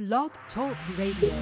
Blog Talk Radio.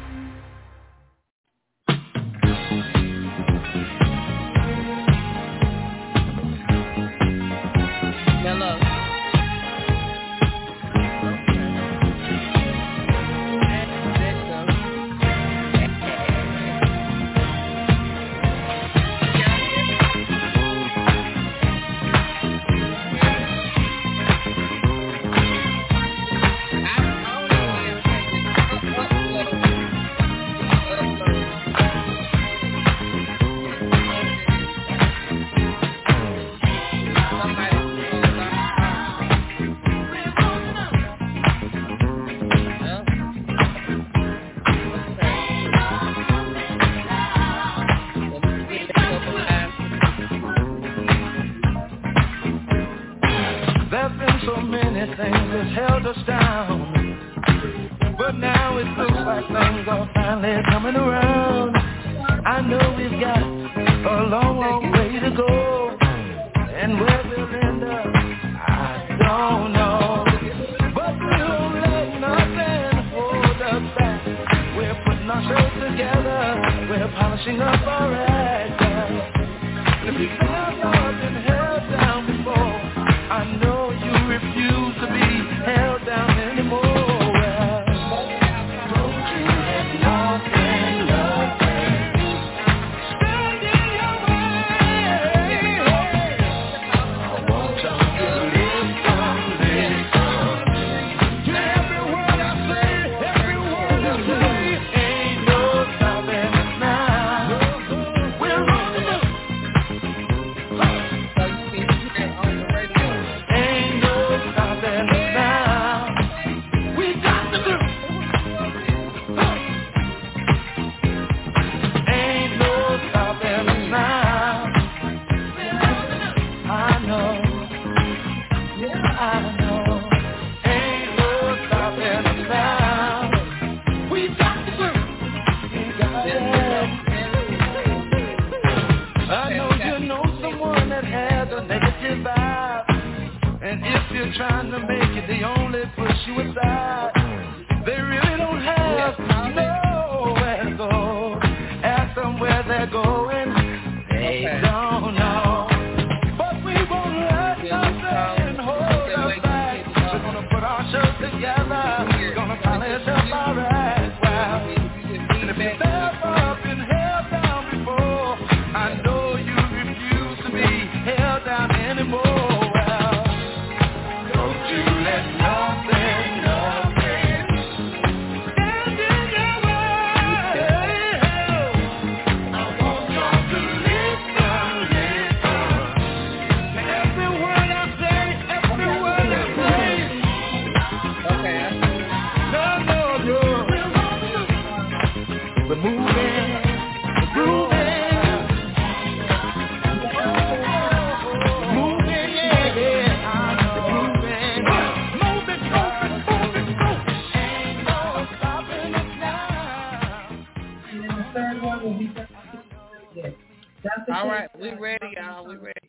All right, we ready, y'all. We ready.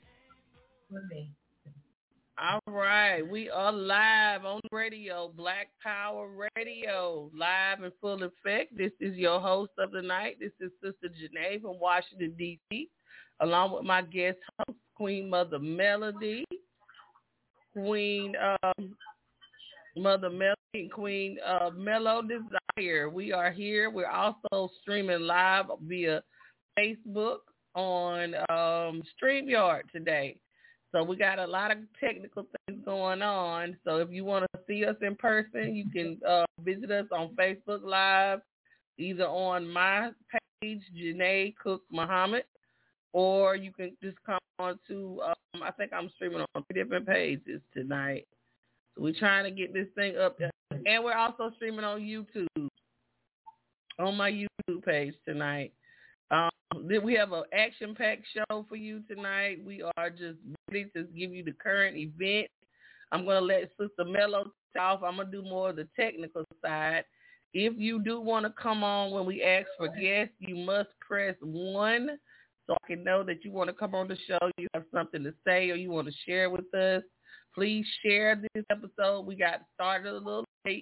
All right, we are live on radio, Black Power Radio, live in full effect. This is your host of the night. This is Sister Janae from Washington, D.C., along with my guest host, Queen Mother Melody, Queen Mother Melody, and Queen Mellow Desire. We are here. We're also streaming live via Facebook on StreamYard today. So we got a lot of technical things going on. So if you want to see us in person, you can visit us on Facebook Live, either on my page, Janae Cook Muhammad, or you can just come on to, I think I'm streaming on 3 different pages tonight. So we're trying to get this thing up there. And we're also streaming on YouTube, on my YouTube page tonight. We have an action-packed show for you tonight. We are just ready to give you the current event. I'm going to let Sister Mello off. I'm going to do more of the technical side. If you do want to come on when we ask for guests, you must press 1 so I can know that you want to come on the show, you have something to say, or you want to share with us. Please share this episode. We got started a little late,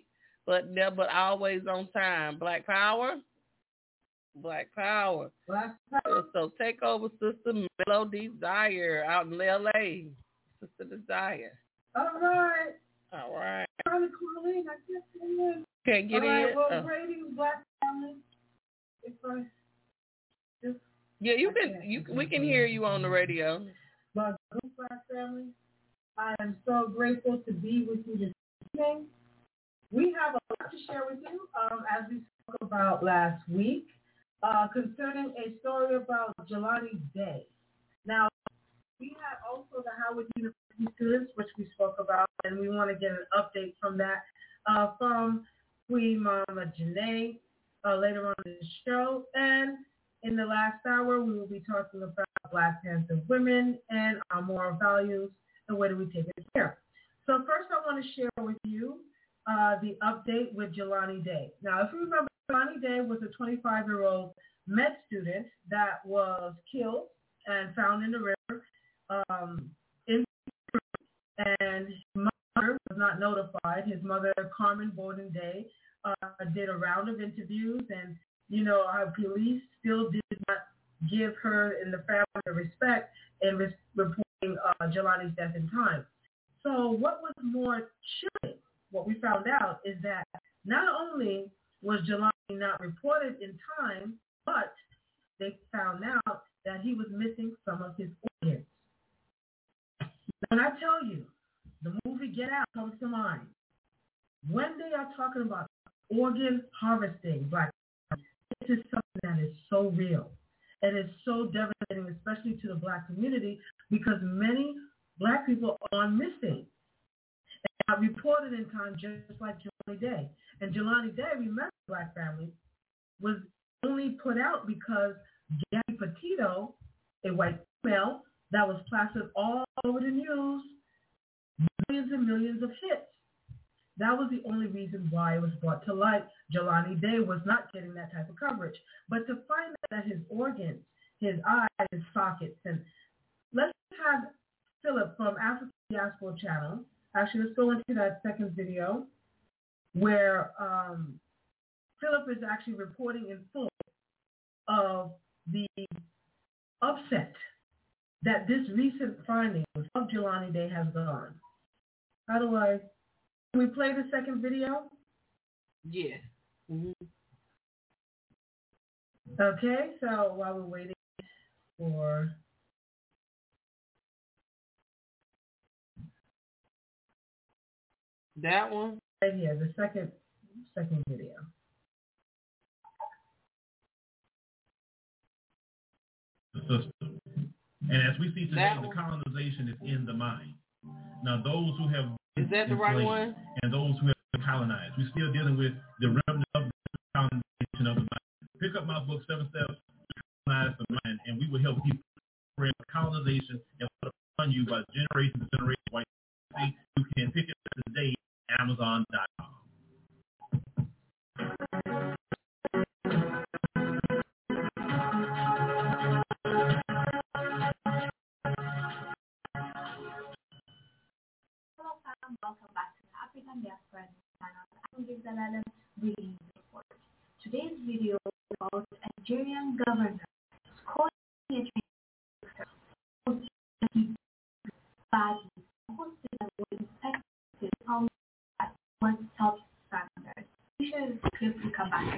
but never always on time. Black Power. Black Power. Black Power. So take over, Sister Mellow Desire out in L.A. Sister Desire. All right. All right. I'm trying to call in. I can't get in. Can't get all right, in? Well, greetings, Black family. If I just... Yeah, we can hear you on the radio. But Black family, I am so grateful to be with you this evening. We have a lot to share with you, as we spoke about last week, concerning a story about Jelani Day. Now, we had also the Howard University students, which we spoke about, and we want to get an update from that from Queen Mama Janae later on in the show. And in the last hour, we will be talking about Black Panther women and our moral values and where do we take it here. So first I want to share with you the update with Jelani Day. Now, if you remember, Jelani Day was a 25-year-old med student that was killed and found in the river and his mother was not notified. His mother, Carmen Borden Day, did a round of interviews, and our police still did not give her and the family the respect in reporting Jelani's death in time. So what was more chilling, what we found out, is that not only was Jelani not reported in time, but they found out that he was missing some of his organs. When I tell you, the movie Get Out comes to mind. When they are talking about organ harvesting, Black, this is something that is so real. And it's so devastating, especially to the Black community, because many Black people are missing. And not reported in time, just like Jelani Day. And Jelani Day, remember, Black family, was only put out because Gabby Petito, a white female that was plastered all over the news, millions and millions of hits. That was the only reason why it was brought to light. Jelani Day was not getting that type of coverage. But to find out that his organs, his eyes, his sockets, and let's have Philip from African Diaspora Channel. Actually, let's go into that second video where Philip is actually reporting in full of the upset that this recent finding of Jelani Day has gone. Can we play the second video? Yeah. Mm-hmm. Okay, so while we're waiting for... that one? Right here, the second video. The system. And as we see today, the colonization is in the mind. Now, those who have is that the right one? And those who have been colonized, we're still dealing with the remnant of the colonization of the mind. Pick up my book, 7 Steps to Colonize the Mind, and we will help you spread colonization and put upon you by generation to generation. White, you can pick it up today at Amazon.com. Welcome back to the African Diaspora channel. I'm Gizalalam Reading Report. Today's video is about Nigerian governor calling a badly hosted and was infected from one top standards. We share the script to come back.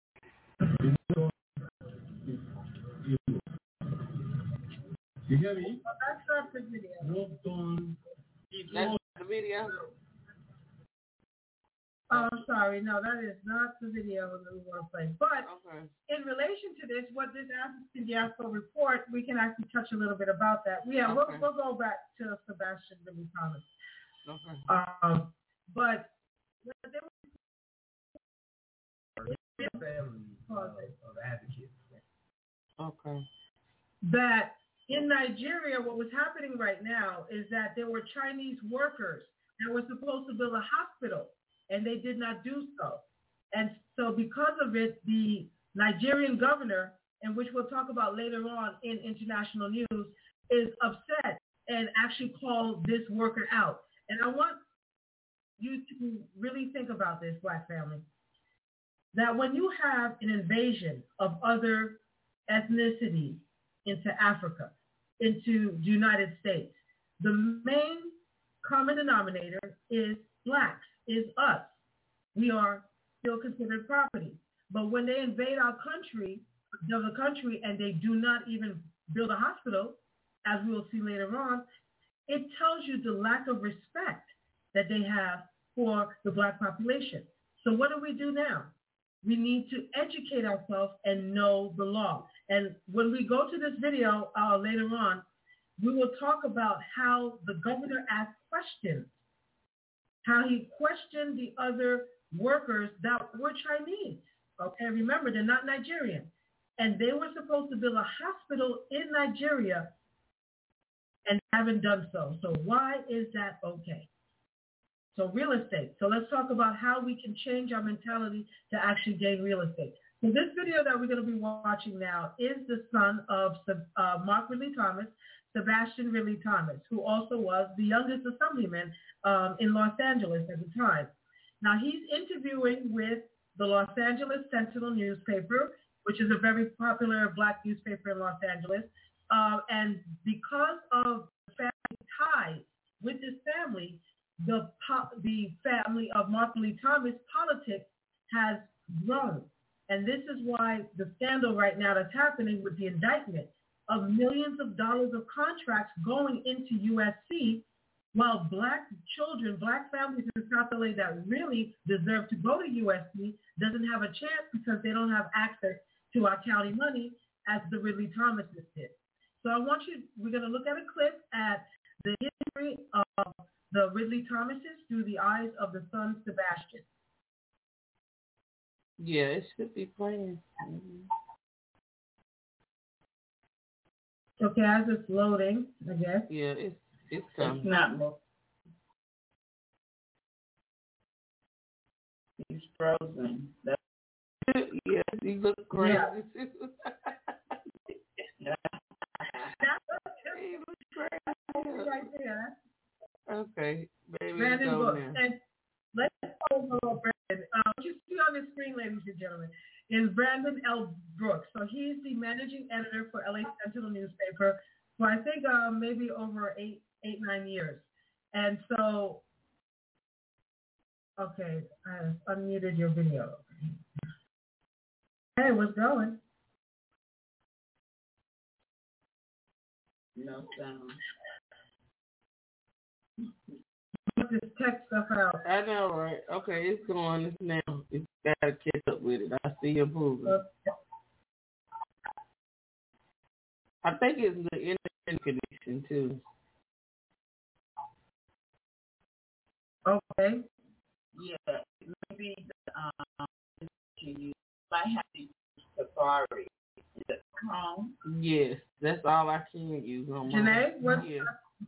You hear me? That's not the video. That's the video. Oh, I'm sorry. No, that is not the video that we want to play. But in relation to this, what this African Diaspora report, we can actually touch a little bit about that. Yeah, we'll go back to Sebastian Billy Thomas. Okay. But there was family of advocates. Okay. That in Nigeria, what was happening right now is that there were Chinese workers that were supposed to build a hospital, and they did not do so. And so because of it, the Nigerian governor, and which we'll talk about later on in international news, is upset and actually called this worker out. And I want you to really think about this, Black family, that when you have an invasion of other ethnicities into Africa, into the United States, the main common denominator is blacks, is us. We are still considered property. But when they invade our country, the country, and they do not even build a hospital, as we will see later on, it tells you the lack of respect that they have for the black population. So what do we do now? We need to educate ourselves and know the law. And when we go to this video later on, we will talk about how the governor asked questions, how he questioned the other workers that were Chinese. Okay, remember, they're not Nigerian. And they were supposed to build a hospital in Nigeria and haven't done so. So why is that okay? So real estate. So let's talk about how we can change our mentality to actually gain real estate. So this video that we're going to be watching now is the son of Mark Ridley Thomas, Sebastian Ridley Thomas, who also was the youngest assemblyman in Los Angeles at the time. Now he's interviewing with the Los Angeles Sentinel newspaper, which is a very popular black newspaper in Los Angeles. And because of the family ties with this family, the family of Mark Ridley Thomas politics has grown. And this is why the scandal right now that's happening with the indictment of millions of dollars of contracts going into USC, while black children, black families in South LA that really deserve to go to USC doesn't have a chance because they don't have access to our county money as the Ridley Thomases did. So we're going to look at a clip at the history of the Ridley Thomases through the eyes of the son, Sebastian. Yeah, it should be playing. Okay, as it's loading, I guess. Yeah, it's coming. It's not loading. He's frozen. Yeah, you look crazy. Yeah. You look crazy. Right there. Okay, baby, Brandon go Brooks. now. And let's follow Brandon. What you see on the screen, ladies and gentlemen, is Brandon L. Brooks. So he's the managing editor for LA Sentinel newspaper for I think maybe over 9 years. And so, okay, I unmuted your video. Hey, what's going? No sound. Just text stuff out. I know, right? Okay, it's going now. It's got to catch up with it. I see you moving. I think it's the internet connection, too. Okay. Yeah, maybe you might have to use Safari. Is it Chrome? Yes, that's all I can use on my. Janae, what? Yeah.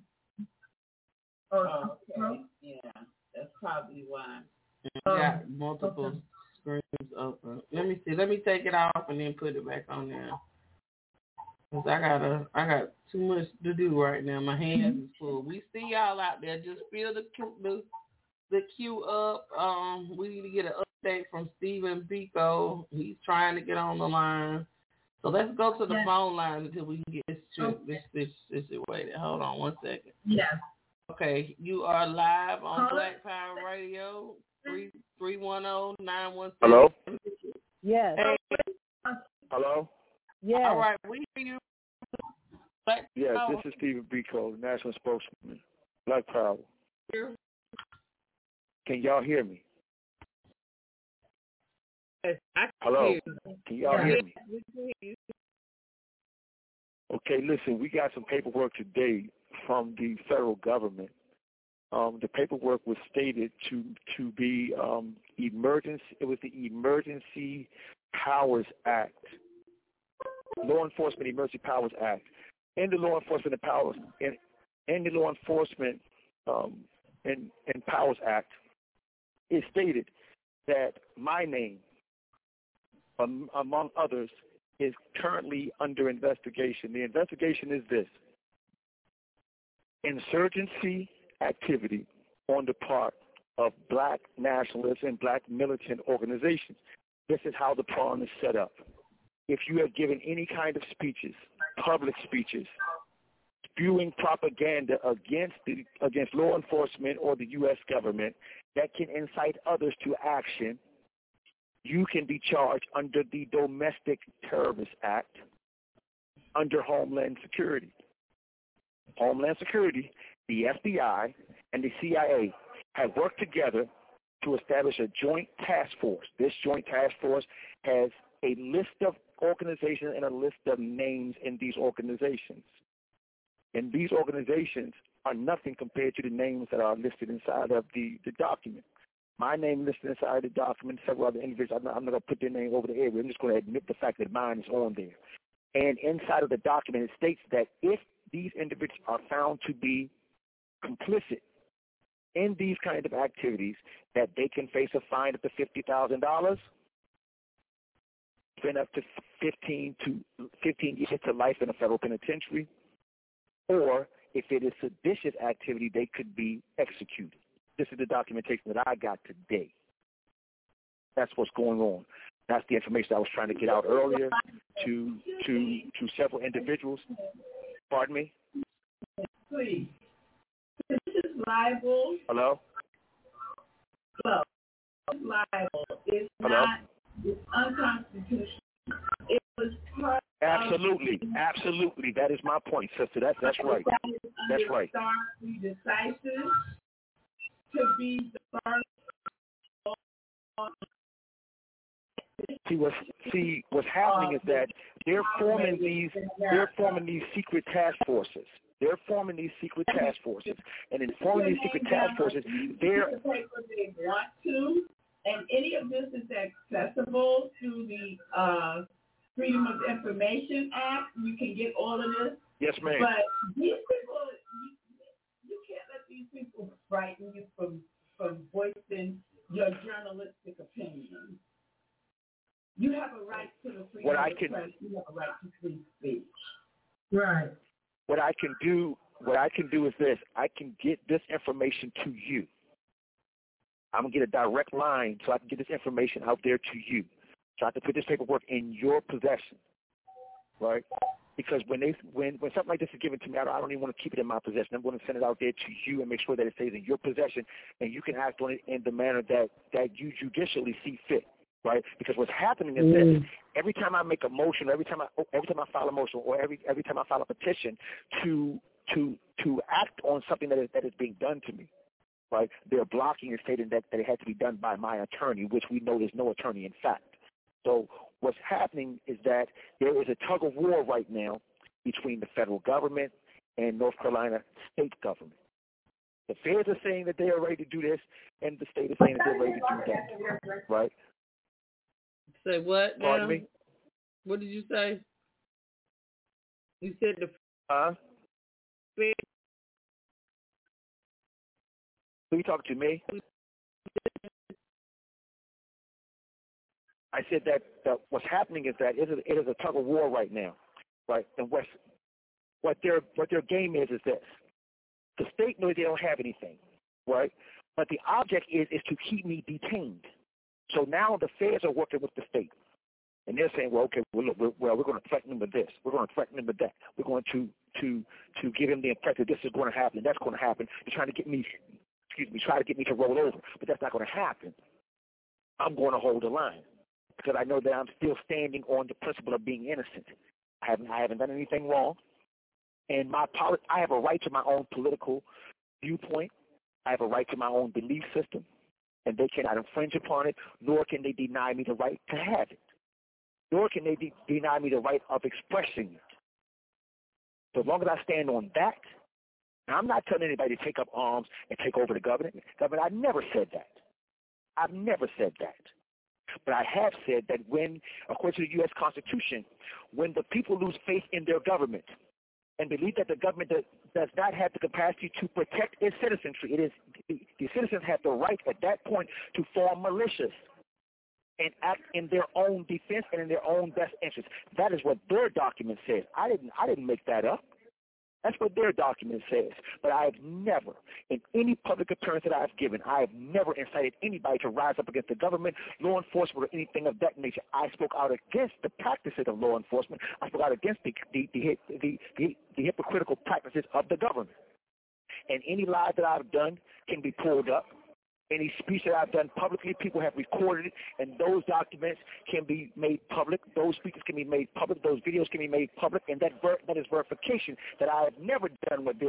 Oh, okay. Yeah, that's probably why. I got multiple screens open. Let me see. Let me take it off and then put it back on there. Cause I got too much to do right now. My hands is full. We see y'all out there. Just fill the queue up. We need to get an update from Stephen Biko. He's trying to get on the line. So let's go to the phone line until we can get this situated. Hold on 1 second. Yes. Okay, you are live on Black Power Radio, 310-917. Hello? Yes. Hey. Hello? Yes. All right, we hear you. Black Yes, Power. this is Stephen Biko, national spokesman. Black Power. Can y'all hear me? Yes, I can Hello? hear you. Can y'all hear me? We can hear you. Okay, listen, we got some paperwork today from the federal government. The paperwork was stated to be emergency. It was the Emergency Powers Act, Law Enforcement Emergency Powers Act. In the Law Enforcement Powers in the Law Enforcement and Powers Act, it stated that my name, among others, is currently under investigation. The investigation is this: insurgency activity on the part of black nationalists and black militant organizations. This is how the prom is set up. If you have given any kind of speeches, public speeches, spewing propaganda against law enforcement or the U.S. government that can incite others to action, you can be charged under the Domestic Terrorist Act under Homeland Security. Homeland Security, the FBI, and the CIA have worked together to establish a joint task force. This joint task force has a list of organizations and a list of names in these organizations. And these organizations are nothing compared to the names that are listed inside of the document. My name listed inside the document, several other individuals. I'm not going to put their name over the air. I'm just going to admit the fact that mine is on there. And inside of the document, it states that if these individuals are found to be complicit in these kind of activities, that they can face a fine up to $50,000, spend up to 15 years to life in a federal penitentiary, or if it is seditious activity, they could be executed. This is the documentation that I got today. That's what's going on. That's the information I was trying to get out earlier to several individuals. Pardon me? Please. This is libel. Hello? Hello. Libel. It's Hello? not, it's unconstitutional. It was part Absolutely. Absolutely. That is my point, sister. That's right. That's right. Be decisive to be the first. See, what's happening is that they're forming these secret task forces. They're forming these secret task forces, and in forming these secret task forces, they're the paper they want to, and any of this is accessible through the Freedom of Information Act. You can get all of this. Yes, ma'am. But these people, you can't let these people frighten you from voicing your journalistic opinion. You have a right to the freedom of the press. You have a right to free speech. Right. What I can do is this. I can get this information to you. I'm going to get a direct line so I can get this information out there to you. So I can put this paperwork in your possession, right? Because when something like this is given to me, I don't even want to keep it in my possession. I'm going to send it out there to you and make sure that it stays in your possession, and you can act on it in the manner that you judicially see fit. Right, because what's happening is this: every time I make a motion, every time I file a motion, or every time I file a petition to act on something that is being done to me, right? They're blocking and stating that it had to be done by my attorney, which we know there's no attorney in fact. So what's happening is that there is a tug of war right now between the federal government and North Carolina state government. The feds are saying that they are ready to do this, and the state is saying that they're ready to do that, right? Say what now? Pardon me? What did you say? You said the Who you talking to, me? I said that what's happening is that it is a tug of war right now, right? And what their game is this: the state knows they don't have anything, right? But the object is to keep me detained. So now the feds are working with the state, and they're saying, well, okay, we're going to threaten them with this. We're going to threaten them with that. We're going to give them the impression that this is going to happen, and that's going to happen. They're trying to get me, to roll over, but that's not going to happen. I'm going to hold the line because I know that I'm still standing on the principle of being innocent. I haven't done anything wrong, and I have a right to my own political viewpoint. I have a right to my own belief system. And they cannot infringe upon it, nor can they deny me the right to have it. Nor can they deny me the right of expressing it. So as long as I stand on that, and I'm not telling anybody to take up arms and take over the government. I never said that. I've never said that. But I have said that when, according to the U.S. Constitution, when the people lose faith in their government and believe that the government does not have the capacity to protect its citizenry, the citizens have the right at that point to form militias and act in their own defense and in their own best interest. That is what their document says. I didn't make that up. That's what their document says. But I have never, in any public appearance that I've given, I have never incited anybody to rise up against the government, law enforcement, or anything of that nature. I spoke out against the practices of law enforcement. I spoke out against the hypocritical practices of the government. And any lies that I've done can be pulled up. Any speech that I've done publicly, people have recorded it, and those documents can be made public. Those speeches can be made public. Those videos can be made public, and that is verification that I have never done what they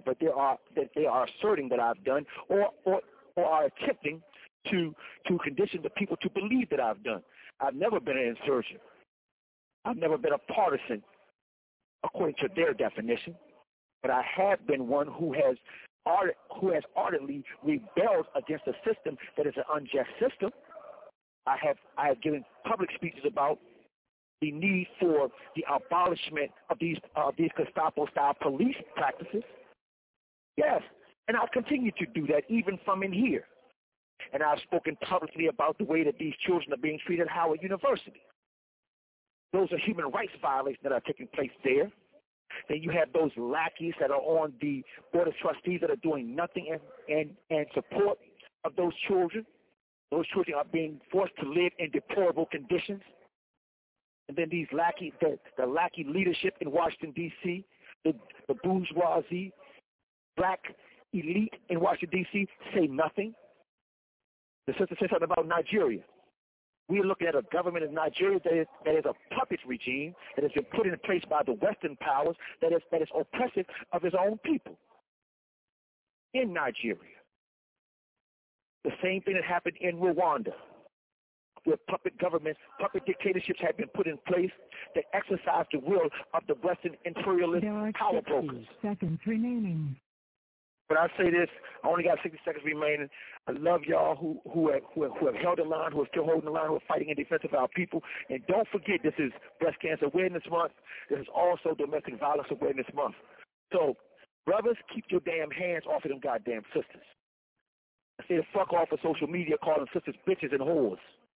are asserting that I've done, or are attempting to condition the people to believe that I've done. I've never been an insurgent. I've never been a partisan, according to their definition, but I have been one who has ardently rebelled against a system that is an unjust system. I have given public speeches about the need for the abolishment of these Gestapo-style police practices. Yes, and I'll continue to do that even from in here. And I've spoken publicly about the way that these children are being treated at Howard University. Those are human rights violations that are taking place there. Then you have those lackeys that are on the board of trustees that are doing nothing in support of those children. Those children are being forced to live in deplorable conditions. And then these the lackey leadership in Washington, D.C., the bourgeoisie, black elite in Washington, D.C., say nothing. The sister said something about Nigeria. We are looking at a government in Nigeria that is a puppet regime that has been put in place by the Western powers that is oppressive of his own people in Nigeria. The same thing that happened in Rwanda, where puppet governments, puppet dictatorships have been put in place that exercise the will of the Western imperialist power brokers. Seconds remaining. But I say this, I only got 60 seconds remaining. I love y'all who have held the line, who are still holding the line, who are fighting in defense of our people. And don't forget, this is Breast Cancer Awareness Month. This is also Domestic Violence Awareness Month. So, brothers, keep your damn hands off of them goddamn sisters. I say the fuck off of social media calling sisters bitches and whores.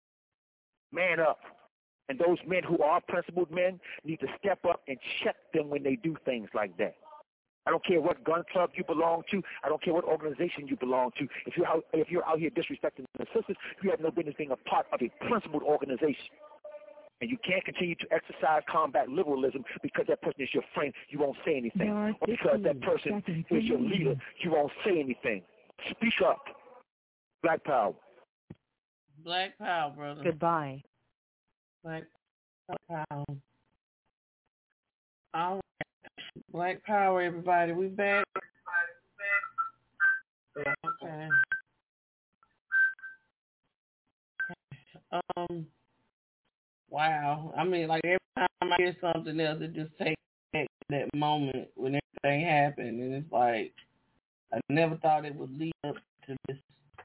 Man up. And those men who are principled men need to step up and check them when they do things like that. I don't care what gun club you belong to. I don't care what organization you belong to. If you're out here disrespecting the sisters, you have no business being a part of a principled organization. And you can't continue to exercise combat liberalism because that person is your friend, you won't say anything. Or because that person is your leader, you won't say anything. Speak up. Black power. Black power, brother. Goodbye. Black power. All right. Black power, everybody. We back. Okay. Wow. I mean, like every time I hear something else, it just takes back to that moment when everything happened, and it's like I never thought it would lead up to this.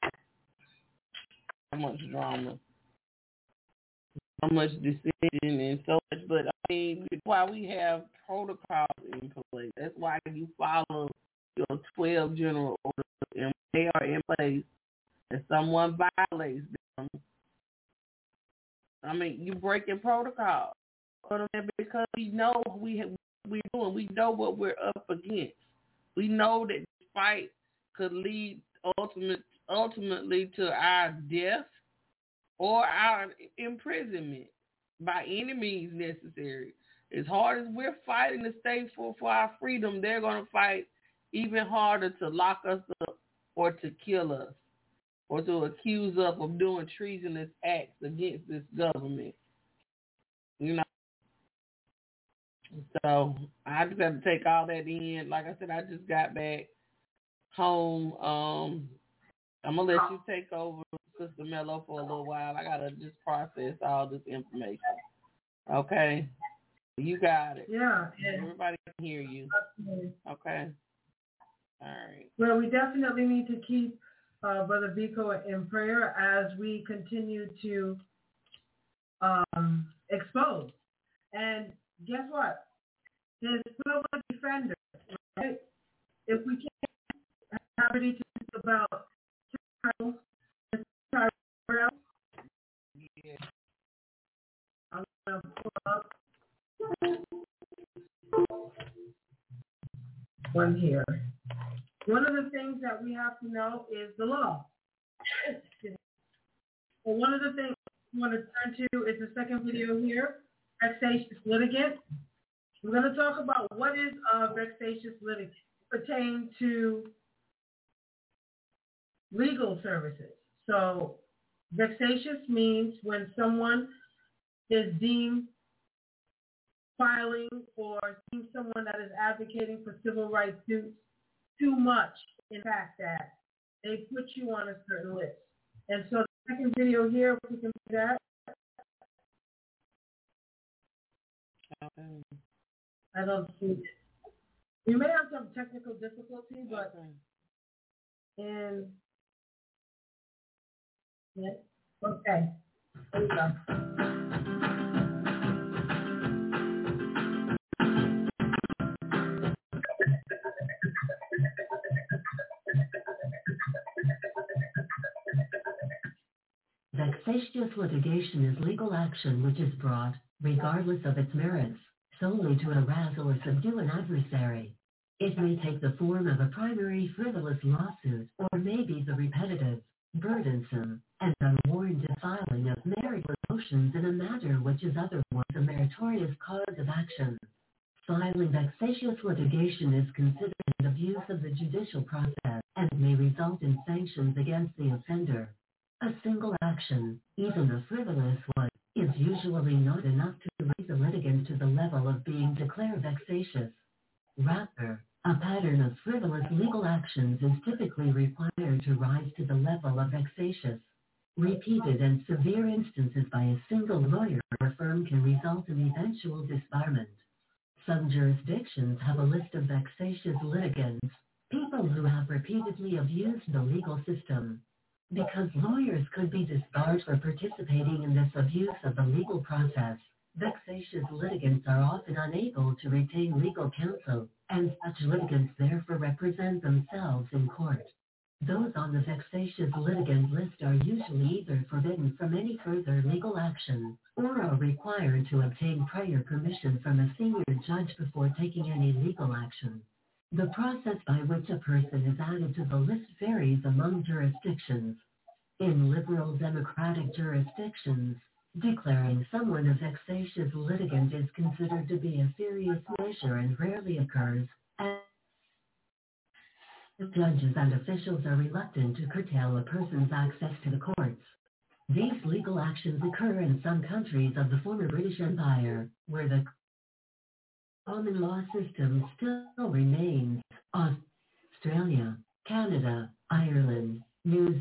So much drama, so much decision, and so much. But I mean, that's why we have protocols in place. That's why you follow your 12 general orders, and they are in place. If someone violates them, I mean, you breaking protocol. Because we know we know what we're up against. We know that this fight could lead ultimately to our death or our imprisonment by any means necessary. As hard as we're fighting to stay for our freedom, they're going to fight even harder to lock us up or to kill us or to accuse us of doing treasonous acts against this government. You know? So I just have to take all that in. Like I said, I just got back home. I'm going to let you take over, Sister Mello, for a little while. I got to just process all this information. Okay? You got it. Yeah. Everybody can hear you. Absolutely. Okay? All right. Well, we definitely need to keep Brother Biko in prayer as we continue to expose. And guess what? There's still a defender, right? If we can't have it to about Tyrell, Yeah. I'm going to pull up. one here. One of the things that we have to know is the law. Well, one of the things we want to turn to is the second video here, vexatious litigant. We're going to talk about what is a vexatious litigant pertaining to legal services. So vexatious means when someone is deemed filing or seeing someone that is advocating for civil rights suits too much, in fact, that they put you on a certain list. And so the second video here, if we can do that. I don't see it. We may have some technical difficulty, but in yes, okay. There we go. Vexatious litigation is legal action which is brought, regardless of its merits, solely to harass or subdue an adversary. It may take the form of a primary frivolous lawsuit or may be the repetitive, burdensome, and unwarranted filing of meritless motions in a matter which is otherwise a meritorious cause of action. Filing vexatious litigation is considered an abuse of the judicial process and may result in sanctions against the offender. A single action, even a frivolous one, is usually not enough to raise a litigant to the level of being declared vexatious. Rather, a pattern of frivolous legal actions is typically required to rise to the level of vexatious. Repeated and severe instances by a single lawyer or firm can result in eventual disbarment. Some jurisdictions have a list of vexatious litigants, people who have repeatedly abused the legal system. Because lawyers could be disbarred for participating in this abuse of the legal process, vexatious litigants are often unable to retain legal counsel, and such litigants therefore represent themselves in court. Those on the vexatious litigant list are usually either forbidden from any further legal action, or are required to obtain prior permission from a senior judge before taking any legal action. The process by which a person is added to the list varies among jurisdictions. In liberal democratic jurisdictions, declaring someone a vexatious litigant is considered to be a serious measure and rarely occurs, as judges and officials are reluctant to curtail a person's access to the courts. These legal actions occur in some countries of the former British Empire, where the common law system still remains. Australia, Canada, Ireland, New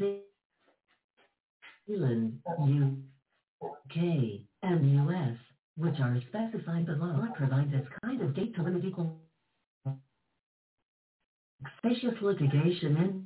Zealand, UK, and US, which are specified by law, provide this kind of date to limit equal vexatious litigation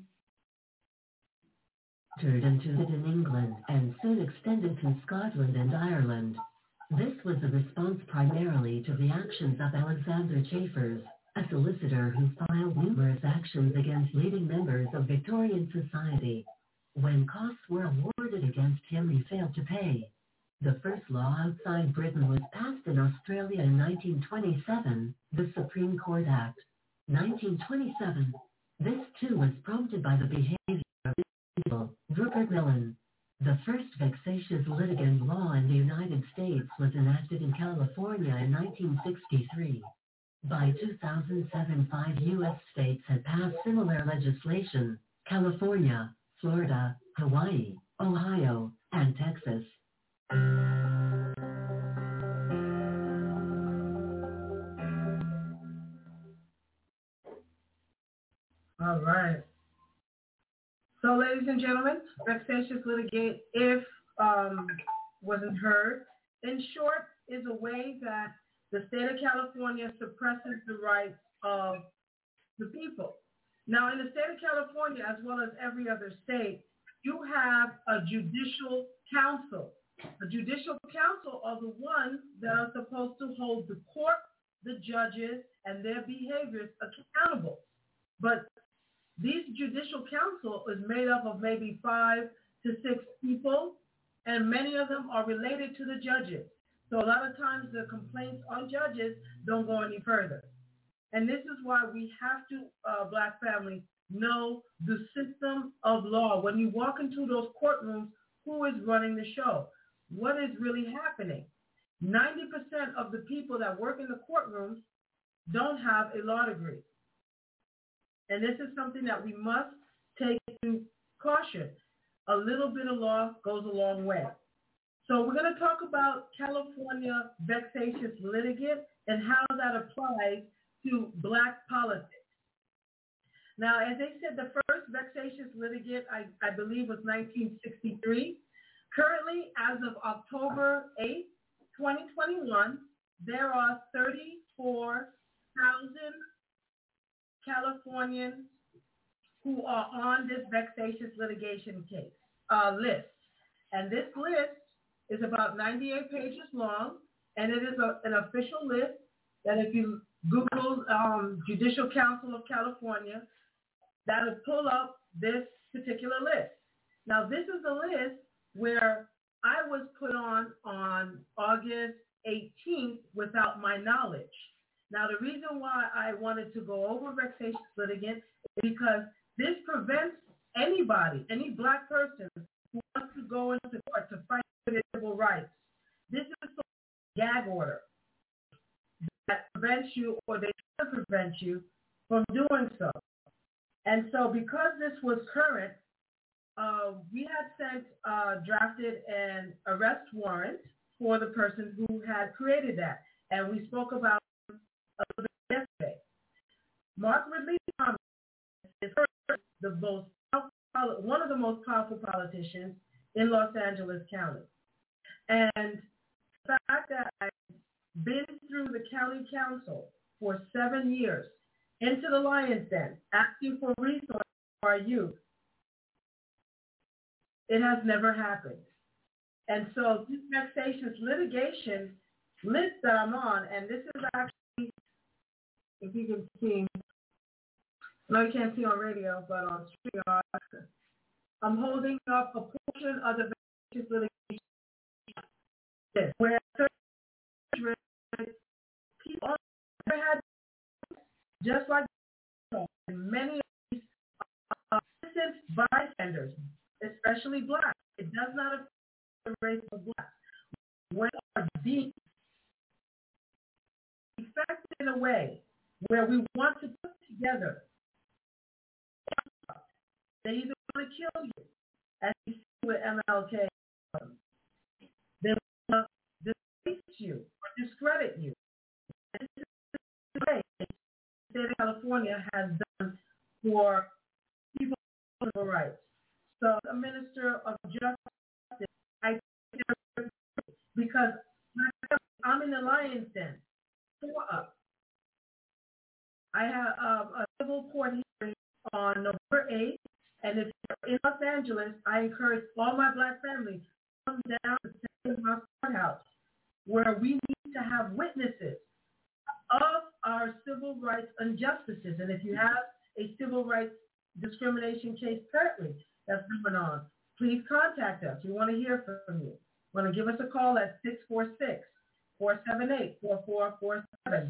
entered into it in England and soon extended to Scotland and Ireland. This was a response primarily to the actions of Alexander Chafers, a solicitor who filed numerous actions against leading members of Victorian society. When costs were awarded against him, he failed to pay. The first law outside Britain was passed in Australia in 1927, the Supreme Court Act. 1927. This too was prompted by the behavior of Rupert Millen. The first vexatious litigant law in the United States was enacted in California in 1963. By 2007, 5 U.S. states had passed similar legislation: California, Florida, Hawaii, Ohio, and Texas. All right. So, ladies and gentlemen, vexatious litigant, if wasn't heard, in short, is a way that the state of California suppresses the rights of the people. Now, in the state of California, as well as every other state, you have a judicial council. A judicial council are the ones that are supposed to hold the court, the judges, and their behaviors accountable. But these judicial council is made up of maybe 5 to 6 people, and many of them are related to the judges. So a lot of times the complaints on judges don't go any further. And this is why we have to, Black family, know the system of law. When you walk into those courtrooms, who is running the show? What is really happening? 90% of the people that work in the courtrooms don't have a law degree. And this is something that we must take into caution. A little bit of law goes a long way. So we're going to talk about California vexatious litigant and how that applies to Black politics. Now, as they said, the first vexatious litigant, I believe, was 1963. Currently, as of October 8, 2021, there are 34,000 Californians who are on this vexatious litigation case list. And this list is about 98 pages long, and it is an official list that if you Google Judicial Council of California, that'll pull up this particular list. Now, this is a list where I was put on August 18th without my knowledge. Now, the reason why I wanted to go over vexatious litigant is because this prevents anybody, any Black person who wants to go into court to fight for their civil rights. This is a gag order that prevents you, or they try to prevent you from doing so. And so because this was current, we had drafted an arrest warrant for the person who had created that. And we spoke about it a little bit yesterday. Mark Ridley Thomas is one of the most powerful politicians in Los Angeles County. And the fact that I've been through the county council for 7 years, into the lion's den, asking for resources for our youth, it has never happened. And so this vexatious litigation list that I'm on, and this is actually, if you can see, I know you can't see on radio, but on StreamYard, I'm holding up a portion of the vexatious litigation list, where people never had, just like many of these innocent bystanders, especially Black. It does not affect the race of Black. When are deep affected in a way where we want to put together, they either want to kill you, as you see with MLK, they want to disgrace you or discredit you. And this is the way the state of California has done for people with civil rights. So a minister of justice, I think, because I'm in the lion's den. I have a civil court hearing on November 8th, and if you're in Los Angeles, I encourage all my Black families to come down to the St. Courthouse, where we need to have witnesses of our civil rights injustices. And if you have a civil rights discrimination case currently that's going on, please contact us. We want to hear from you. You want to give us a call at 646-478-4447.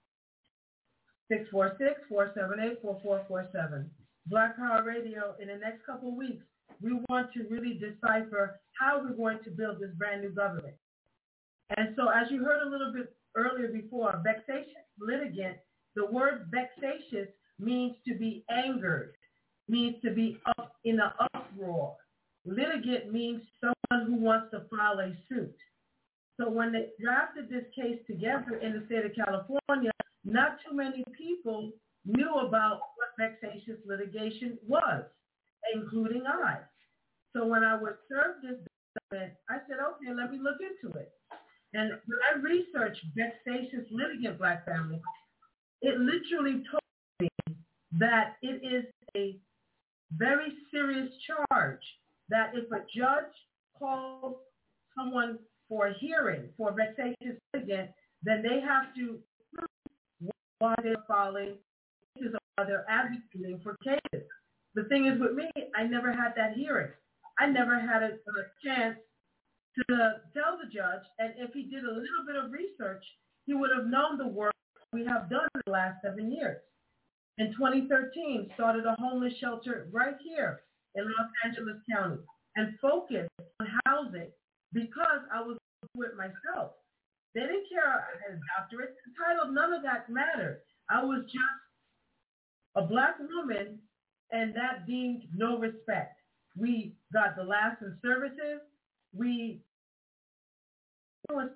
646-478-4447. Black Power Radio, in the next couple of weeks, we want to really decipher how we're going to build this brand new government. And so as you heard a little bit earlier before, vexatious litigant, the word vexatious means to be angered, means to be up in an uproar. Litigant means someone who wants to file a suit. So when they drafted this case together in the state of California, not too many people knew about what vexatious litigation was, including I. So when I was served this document, I said, okay, let me look into it. And when I researched vexatious litigant, Black family, it literally told me that it is a very serious charge, that if a judge calls someone for a hearing for vexatious litigant, then they have to prove why they're filing cases or why they're advocating for cases. The thing is with me, I never had that hearing. I never had a chance to tell the judge, and if he did a little bit of research, he would have known the word we have done in the last 7 years. In 2013, started a homeless shelter right here in Los Angeles County and focused on housing because I was with myself. They didn't care I had a doctorate, title, none of that mattered. I was just a black woman, and that deemed no respect. We got the last in services. We were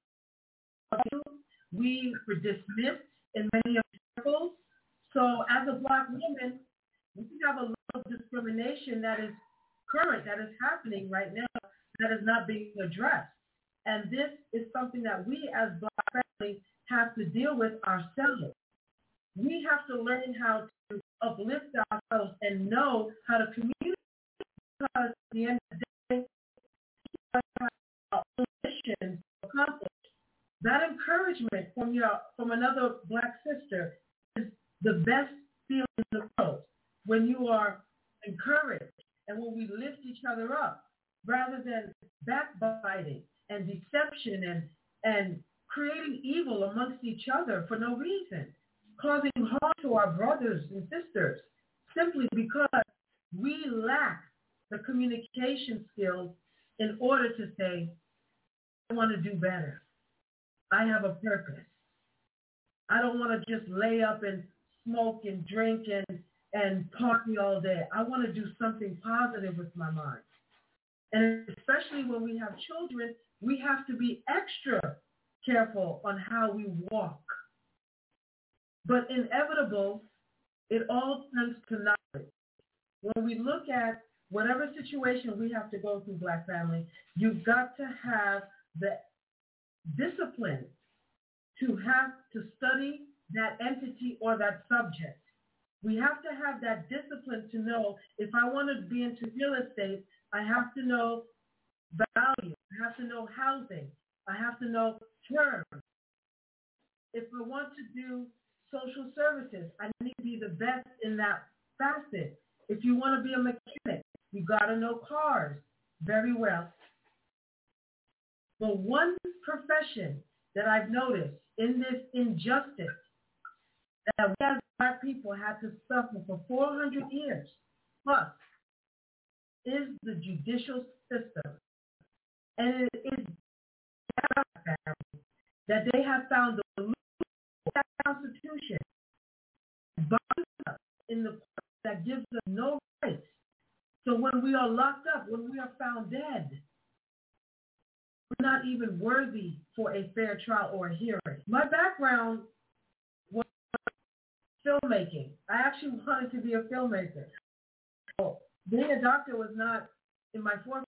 dismissed in many of the circles. So as a black woman, we have a lot of discrimination that is current, that is happening right now, that is not being addressed. And this is something that we as black families have to deal with ourselves. We have to learn how to uplift ourselves and know how to communicate, because at the end of the day, we have our own mission to accomplish. That encouragement from another black sister is the best feeling in the world, when you are encouraged and when we lift each other up rather than backbiting and deception and creating evil amongst each other for no reason, causing harm to our brothers and sisters simply because we lack the communication skills in order to say, I want to do better. I have a purpose. I don't want to just lay up and smoke and drink and party all day. I want to do something positive with my mind. And especially when we have children, we have to be extra careful on how we walk. But inevitable, it all turns to knowledge. When we look at whatever situation we have to go through, black family, you've got to have the discipline to have to study that entity or that subject. We have to have that discipline to know, if I want to be into real estate, I have to know value. I have to know housing. I have to know terms. If I want to do social services, I need to be the best in that facet. If you want to be a mechanic, you got to know cars very well. But one profession that I've noticed in this injustice that we as black people had to suffer for 400 years plus is the judicial system. And it is that they have found the loophole of that Constitution binds us in the court that gives us no rights. So when we are locked up, when we are found dead, we're not even worthy for a fair trial or a hearing. My background was filmmaking. I actually wanted to be a filmmaker. So being a doctor was not in my forefront.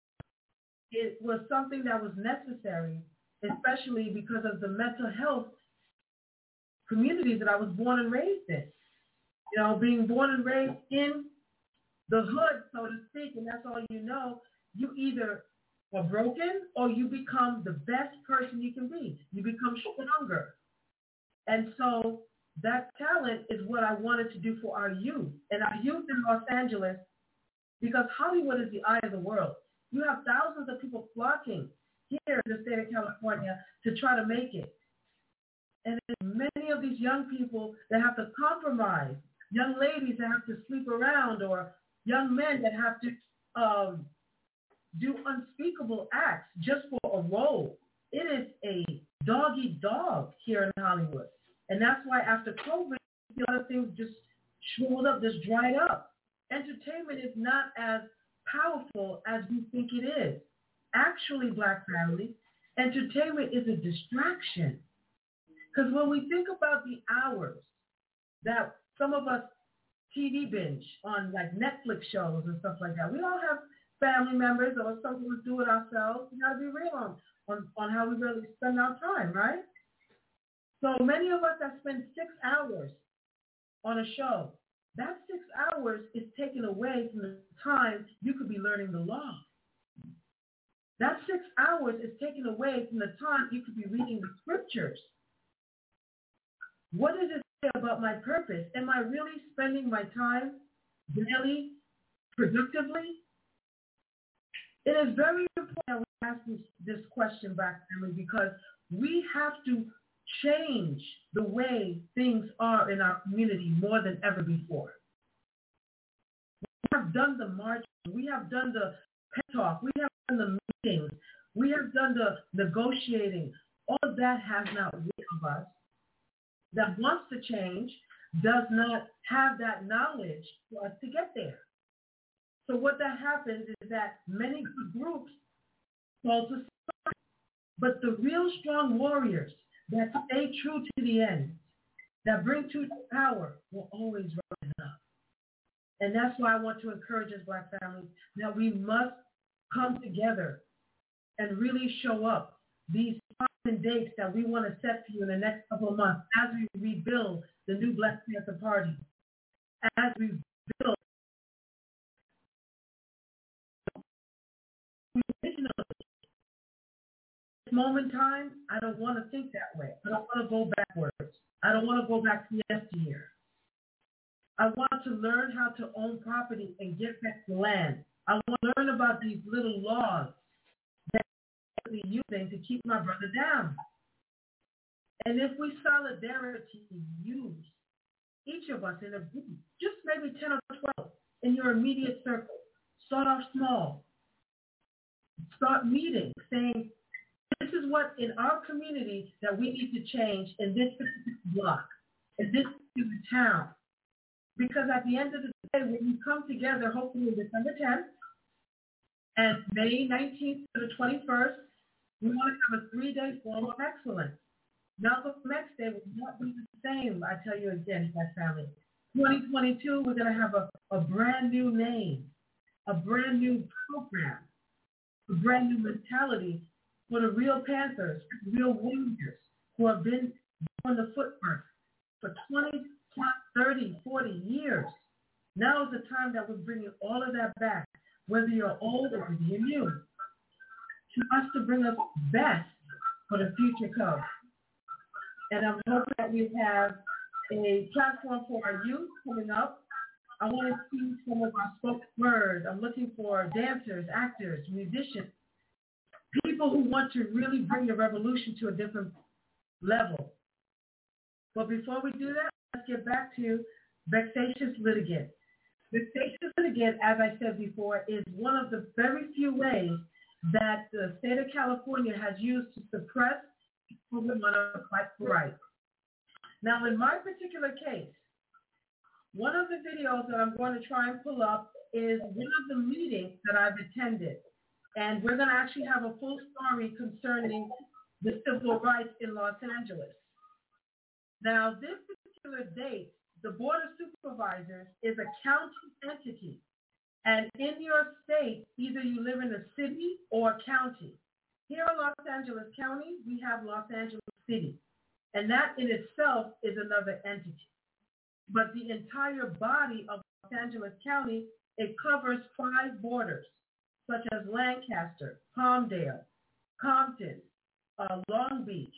It was something that was necessary, especially because of the mental health communities that I was born and raised in. You know, being born and raised in the hood, so to speak, and that's all you know, you either are broken or you become the best person you can be. You become stronger. And so that talent is what I wanted to do for our youth. And our youth in Los Angeles, because Hollywood is the eye of the world. You have thousands of people flocking here in the state of California to try to make it. And many of these young people that have to compromise, young ladies that have to sleep around, or young men that have to do unspeakable acts just for a role. It is a dog-eat-dog here in Hollywood. And that's why after COVID, a lot of things just shriveled up, just dried up. Entertainment is not as powerful as we think it is. Actually, black families, entertainment is a distraction. Because when we think about the hours that some of us TV binge on, like Netflix shows and stuff like that, we all have family members, or some of us do it ourselves. We got to be real on how we really spend our time, right? So many of us that spend 6 hours on a show, that 6 hours is taken away from the time you could be learning the law. That 6 hours is taken away from the time you could be reading the scriptures. What does it say about my purpose? Am I really spending my time daily, productively? It is very important that we ask this question back, family, because we have to change the way things are in our community more than ever before. We have done the marching, we have done the pep talk, we have done the meetings, we have done the negotiating. All of that has not wit of us that wants to change, does not have that knowledge for us to get there. So what that happens is that many groups fall to suicide. But the real strong warriors that stay true to the end, that bring truth to power, will always rise up. And that's why I want to encourage us, Black families, that we must come together and really show up these times and dates that we want to set for you in the next couple of months as we rebuild the new Black Panther Party, as we build this moment in time. I don't want to think that way. I don't want to go backwards. I don't want to go back to yesteryear. I want to learn how to own property and get back to land. I want to learn about these little laws that we're using to keep my brother down. And if we solidarity use each of us in a group, just maybe 10 or 12 in your immediate circle, start off small. Start meeting, saying, this is what in our community that we need to change in this particular block, in this particular town. Because at the end of the day, when we come together, hopefully December 10th and May 19th to the 21st, we want to have a 3-day forum of excellence. Now the next day will not be the same, I tell you again, my family. 2022, we're going to have a brand new name, a brand new program, a brand new mentality for the real Panthers, real warriors who have been on the footwork for 20, 30, 40 years. Now is the time that we're bringing all of that back, whether you're old or whether you're new, to us to bring us best for the future Cubs. And I'm hoping that we have a platform for our youth coming up. I want to see some of our spoken word. I'm looking for dancers, actors, musicians, people who want to really bring the revolution to a different level. But before we do that, let's get back to vexatious litigant. Vexatious litigant, as I said before, is one of the very few ways that the state of California has used to suppress people who want to fight for rights. Now, in my particular case, one of the videos that I'm going to try and pull up is one of the meetings that I've attended. And we're going to actually have a full story concerning the civil rights in Los Angeles. Now, this particular date, the Board of Supervisors is a county entity. And in your state, either you live in a city or a county. Here in Los Angeles County, we have Los Angeles City. And that in itself is another entity. But the entire body of Los Angeles County, it covers 5 borders, such as Lancaster, Palmdale, Compton, Long Beach,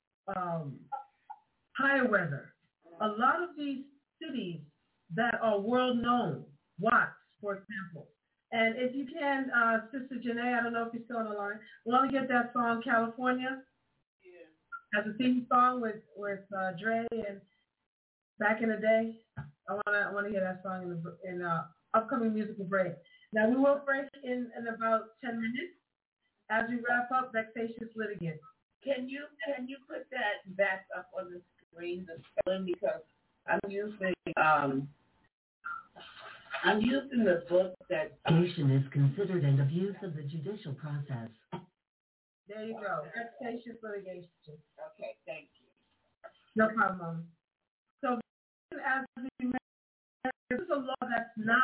Hiawatha. A lot of these cities that are world known, Watts, for example. And if you can, Sister Janae, I don't know if you're still on the line, we want to get that song, California, as a theme song with Dre and back in the day. I want to hear that song in upcoming musical break. Now, we will break in about 10 minutes as we wrap up Vexatious Litigant. Can you put that back up on the screen, the spelling, because I'm using the book that Litigation is considered an abuse of the judicial process. There you go. Vexatious litigation. Okay, thank you. No problem. So as we mentioned, this is a law that's not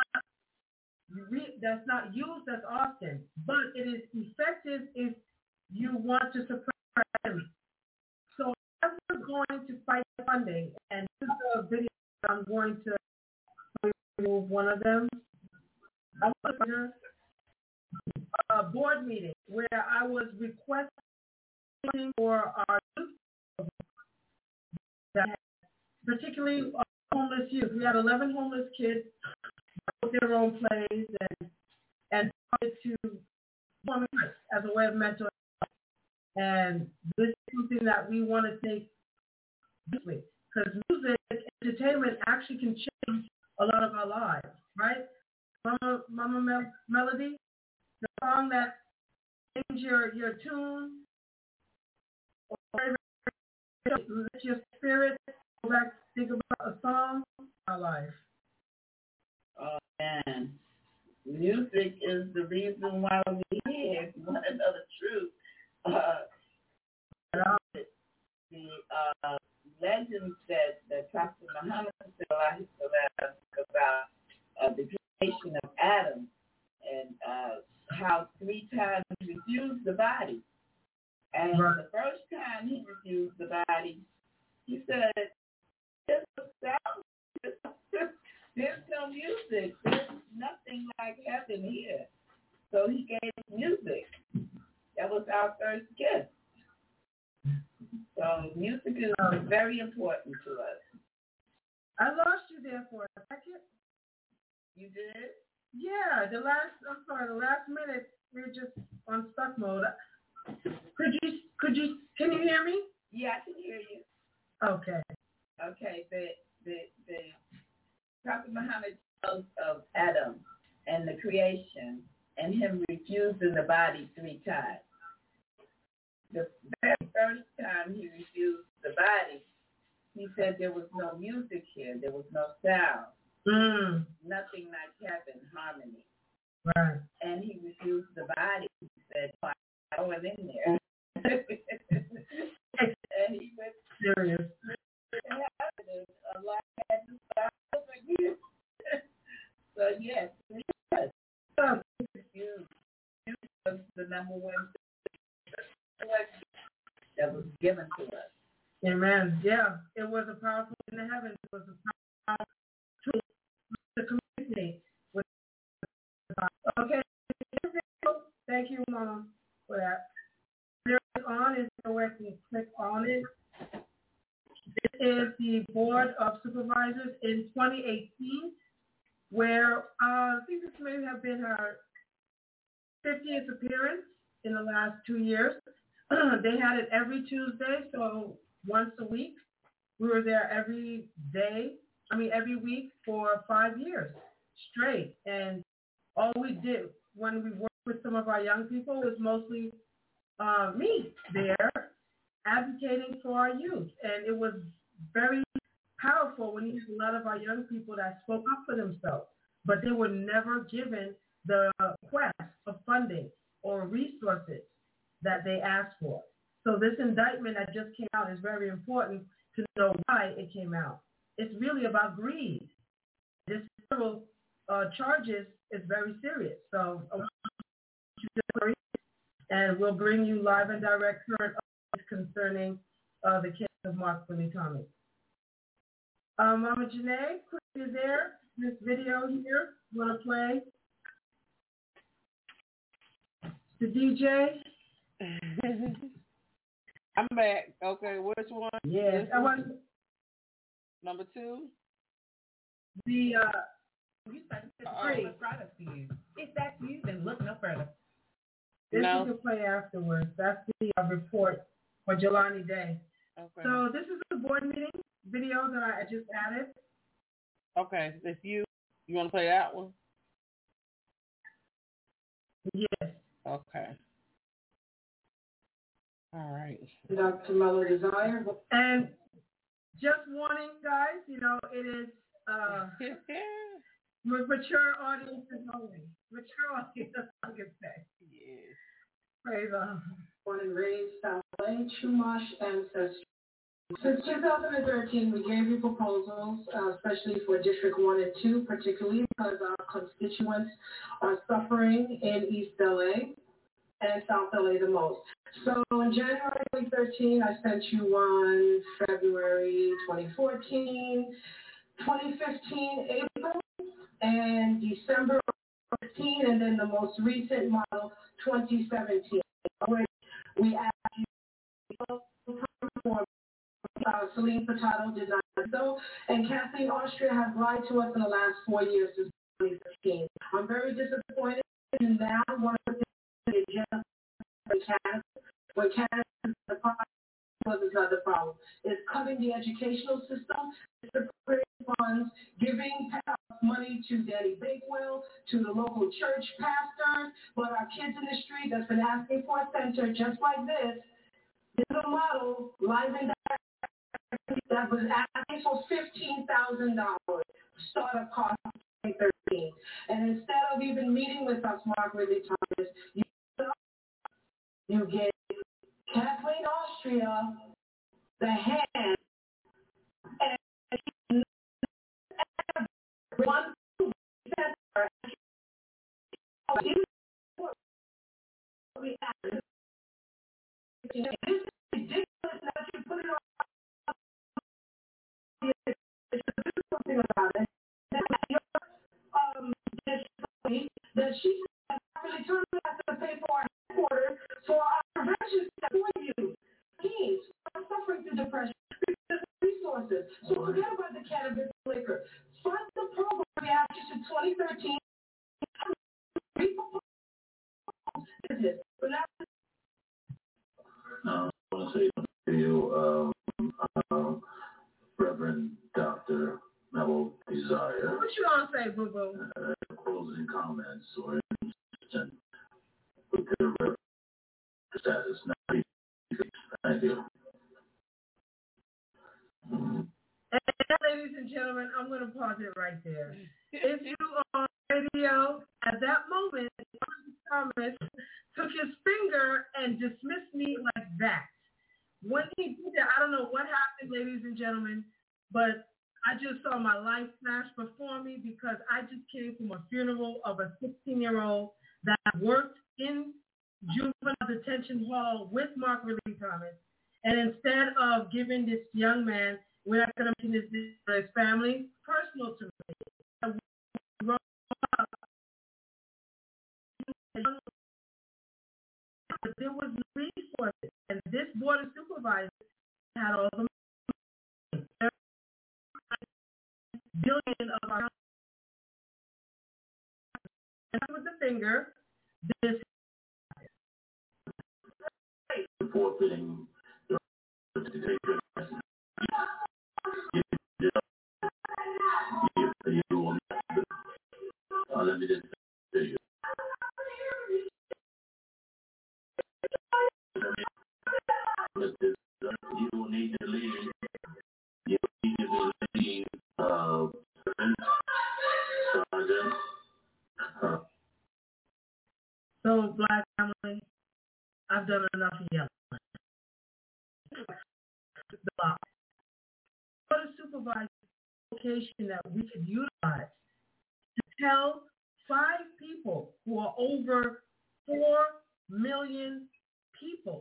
used as often, but it is effective if you want to suppress violence. So as we're going to fight funding, and this is a video I'm going to remove one of them. I want to a board meeting where I was requesting for our youth, particularly homeless youth. We had 11 homeless kids who wrote their own plays and started to perform as a way of mental health. And this is something that we want to take deeply because music, entertainment actually can change a lot of our lives, right? Mama Melody, the song that changes your tune, or let your spirit go back, think about a song in our life. Oh, man. Music is the reason why we're here. If you want to know the truth. The legend said that Prophet Muhammad said about the creation of Adam and how 3 times he refused the body. And the first time he refused the body, he said, there's no sound, there's no music, there's nothing like heaven here. So he gave music. That was our first gift. So music is very important to us. I lost you there for a second. You did? Yeah, the last minute we were just on stuck mode. Can you hear me? Yeah, I can hear you. Okay. Okay, the Prophet Muhammad tells of Adam and the creation and him refusing the body 3 times. The very first time he refused the body, he said there was no music here, there was no sound. Nothing like heaven, harmony. Right. And he refused the body. He said, I'm going in there. And he went serious. to heaven. A lot had to start over again. So, yes, music was the number one that was given to us. Amen. Yeah, it was a powerful in the heavens. It was a powerful tool to communicate with God. Okay. Thank you, Mom, for that. There is on is where you can click on it. This is the Board of Supervisors in 2018, where I think this may have been her 50th appearance in the last 2 years. They had it every Tuesday, so once a week. We were there every week for 5 years straight. And all we did when we worked with some of our young people was mostly me there advocating for our youth. And it was very powerful when you had a lot of our young people that spoke up for themselves, but they were never given the request of funding or resources that they asked for. So this indictment that just came out is very important to know why it came out. It's really about greed. This federal charges is very serious. So and we'll bring you live and direct current updates concerning the case of Mark Billy Thomas. Mama Janae, quickly there, this video here, you want to play? The DJ? I'm back. Okay, which one? Yes, I want number 2. The you started to say products to you. If that's you, then look no further. This you can play afterwards. That's the report for Jelani Day. Okay. So this is the board meeting video that I just added. Okay, that's you. You want to play that one? Yes. Okay. All right. Dr. Mellow Desire. And just warning, guys, it is mature audiences only. Mature audiences, I can say. Yes. Praise God. Born and raised South Lane, Chumash ancestry. Since 2013, we gave you proposals, especially for District 1 and 2, particularly because our constituents are suffering in East LA and South LA the most. So in January 2013, I sent you one, February 2014, 2015, April, and December 2015, and then the most recent model, 2017, which we asked you for Celine Furtado did not do so, and Kathleen Austria has lied to us in the last 4 years since 2015. I'm very disappointed in that. One of the things the agenda when Canada is the is not the problem. It's cutting the educational system, it's appropriating funds, giving money to Danny Bakewell, to the local church pastors, but our kids in the street that's been asking for a center just like this, is a model, Live and Direct, that was asking for $15,000 startup cost in 2013. And instead of even meeting with us, Mark Ridley Thomas, you gave Kathleen Austria the hand and one center. This is ridiculous that you put it on. Do something about it. That she actually turned out to pay for our headquarters for our prevention for you. Teens are suffering through depression, resources. So forget about the cannabis liquor. Fund the program we have to 2013. I want to say to you, Reverend Dr. Mellow Desire. What you want to say, boo-boo? Closing comments or instant with the Reverend status. Thank you. And ladies and gentlemen, I'm going to pause it right there. If you are on radio, at that moment, Thomas took his finger and dismissed me like that. When he did that, I don't know what happened, ladies and gentlemen, but I just saw my life flash before me because I just came from a funeral of a 16-year-old that worked in juvenile detention hall with Mark Ridley Thomas. And instead of giving this young man, we're not going to mention his family, personal to me. But there was no resources, and this board of supervisors had all the money. Billion of our with the finger. This forfeiting your let me just tell you. You will need to leave. You need to leave. So, Black family, I've done enough yelling. What a supervised location that we could utilize to tell 5 people who are over 4 million people.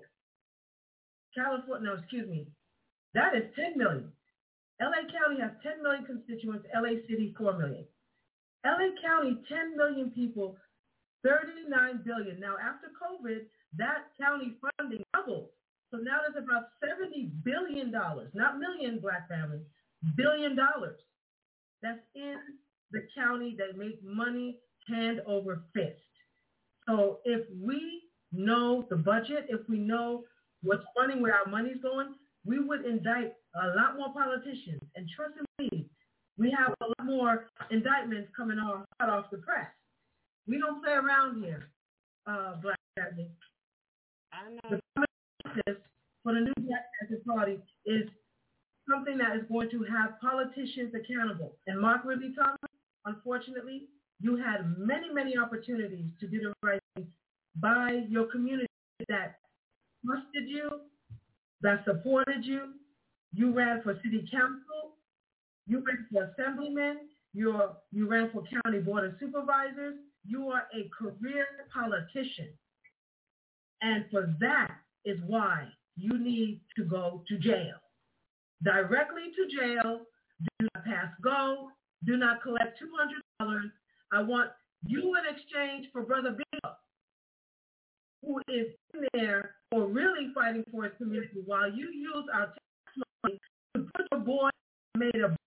That is 10 million. LA County has 10 million constituents, LA City 4 million. LA County, 10 million people, 39 billion. Now, after COVID, that county funding doubled. So now there's about $70 billion, not million, Black families, $1 billion that's in the county that make money hand over fist. So if we know the budget, if we know what's running, where our money's going, we would indict a lot more politicians. And trust me, we have a lot more indictments coming off the press. We don't play around here, Black family. I know. The promise for the new Black Panther Party is something that is going to have politicians accountable. And Mark Ridley Thomas, unfortunately, you had many, many opportunities to do the right thing by your community that trusted you, that supported you. You ran for city council. You ran for assemblyman. You ran for county board of supervisors. You are a career politician. And for that is why you need to go to jail. Directly to jail. Do not pass go. Do not collect $200. I want you in exchange for Brother Bill, who is in there for really fighting for his community, while you use our tax money to put your boy made a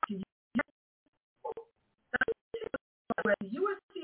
USC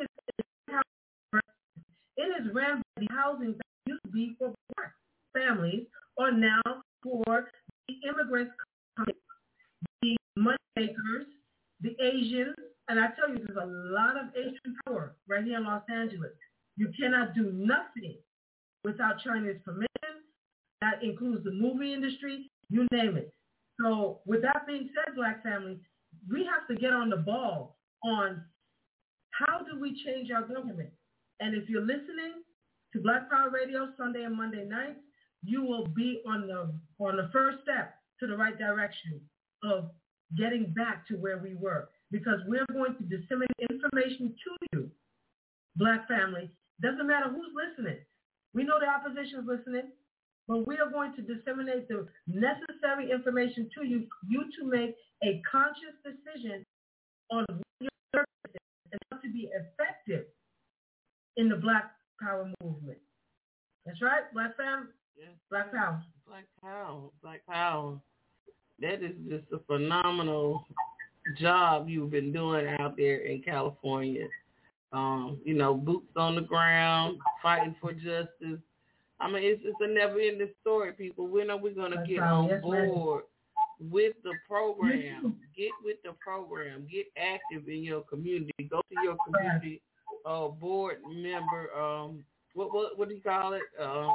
it is ran by the housing that used to be for Black families are now for the immigrants, the money makers, the Asians, and I tell you, there's a lot of Asian power right here in Los Angeles. You cannot do nothing without China's permission. That includes the movie industry, you name it. So with that being said, Black family, we have to get on the ball on how do we change our government. And if you're listening to Black Power Radio Sunday and Monday nights, you will be on the first step to the right direction of getting back to where we were. Because we're going to disseminate information to you, Black family. Doesn't matter who's listening. We know the opposition is listening, but we are going to disseminate the necessary information to you to make a conscious decision on what your purpose is and how to be effective in the Black Power movement. That's right, Black fam. Yes. Black Power. Black Power. Black Power. That is just a phenomenal job you've been doing out there in California. Boots on the ground, fighting for justice. I mean, it's a never-ending story, people. When are we going to get on board with the program? Get with the program. Get active in your community. Go to your community board member. What do you call it?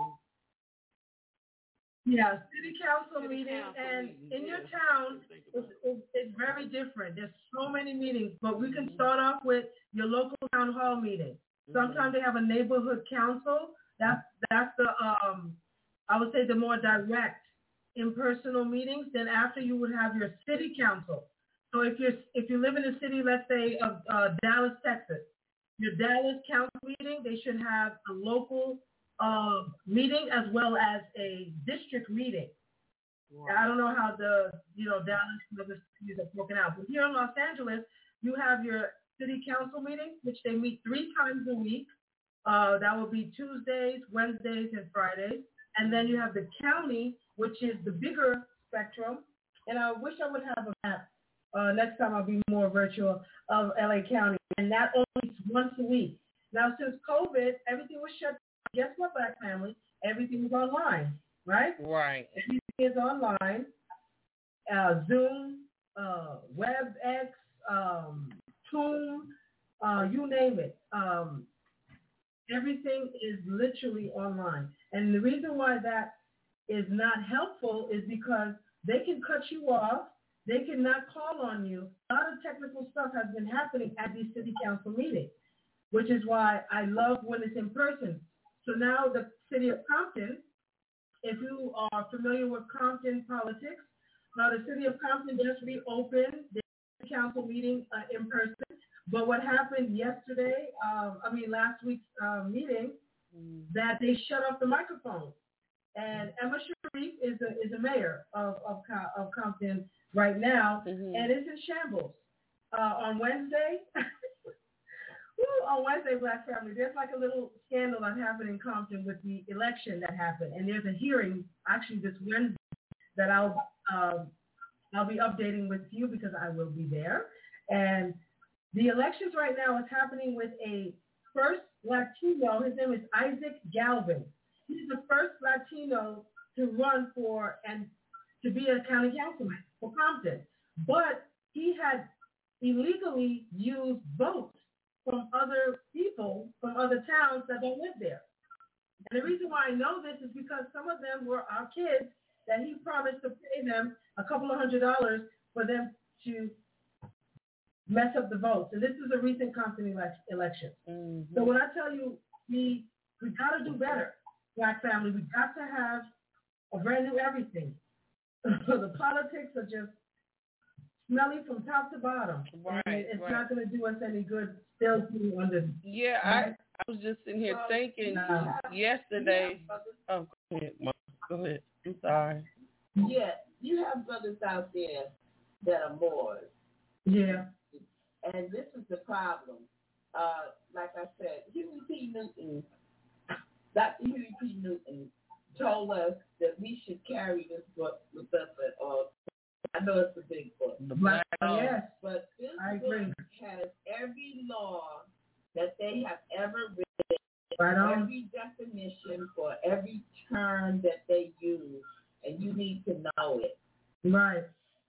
City council meeting, and in your town, it's very different. There's so many meetings, but we can start off with your local town hall meeting. Sometimes they have a neighborhood council. That's the I would say the more direct, impersonal meetings. Then after you would have your city council. So if you live in a city, let's say of Dallas, Texas, your Dallas council meeting, they should have a local meeting as well as a district meeting. Wow. I don't know how the Dallas and other cities are broken out, but here in Los Angeles, you have your city council meeting, which they meet 3 times a week. That will be Tuesdays, Wednesdays, and Fridays. And then you have the county, which is the bigger spectrum. And I wish I would have a map. Next time I'll be more virtual of LA County. And that only meets once a week. Now, since COVID, everything was shut down. Guess what, Black family? Everything is online, right? Right. Everything is online. Zoom, WebEx, Zoom, you name it. Everything is literally online. And the reason why that is not helpful is because they can cut you off. They cannot call on you. A lot of technical stuff has been happening at these city council meetings, which is why I love when it's in person. So now the city of Compton, if you are familiar with Compton politics, now the city of Compton just reopened the council meeting in person. But what happened yesterday, last week's meeting, that they shut off the microphone. And Emma Sharif is a mayor of Compton right now, and it's in shambles. On Wednesday, Black family, there's like a little scandal that happened in Compton with the election that happened, and there's a hearing actually this Wednesday that I'll be updating with you because I will be there. And the elections right now is happening with a first Latino. His name is Isaac Galvin. He's the first Latino to run for and to be a county councilman for Compton. But he had illegally used votes from other people, from other towns that don't live there. And the reason why I know this is because some of them were our kids that he promised to pay them a couple of $100s for them to mess up the votes. And this is a recent Compton election. So when I tell you we got to do better, Black family, we got to have a brand new everything. The politics are just smelly from top to bottom. Right, and it's not going to do us any good still being under. Yeah, right? I was just sitting here thinking yesterday. Oh, go ahead, Mom. Go ahead. I'm sorry. Yeah, you have brothers out there that are Moors. Yeah. And this is the problem. Like I said, Dr. Huey P. Newton told us that we should carry this book with us at all. I know it's a big book. Yes. But this book has every law that they have ever written, every definition for every term that they use. And you need need to know it. Right.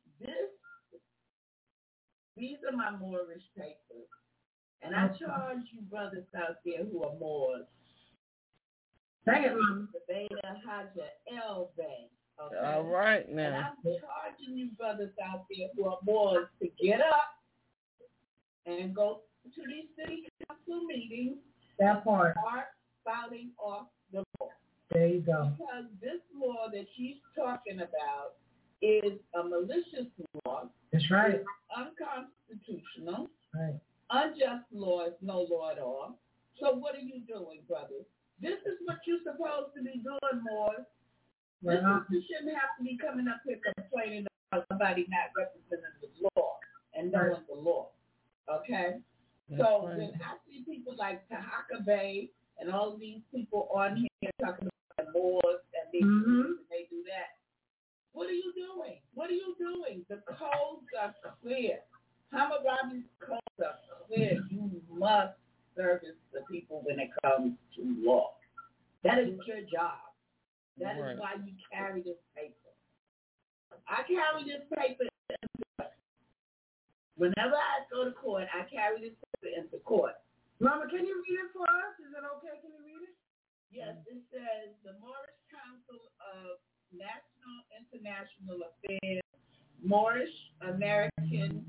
These are my Moorish papers. And I charge you brothers out there who are Moors. Dang it, Mama. The Beta Haja El Bay. Okay? All right now. And I'm charging you brothers out there who are Moors to get up and go to these city council meetings. That part. Start spouting off the law. There you go. Because this law that she's talking about is a malicious law. That's right. It's unconstitutional. Right. Unjust law is no law at all. So what are you doing, brothers? This is what you're supposed to be doing, Moors. This is, you shouldn't have to be coming up here complaining about somebody not representing the law and knowing the law. Okay? So when I see people like Tahaka Bay and all these people on here talking about Moors and they do that, what are you doing? What are you doing? The codes are clear. Hammurabi's codes are clear. You must service the people when it comes to law. That is your job. That is why you carry this paper. I carry this paper into court. Whenever I go to court, I carry this paper into court. Mama, can you read it for us? Is it okay? Can you read it? Yes, it says the Moorish Council of National International Affairs, Moorish American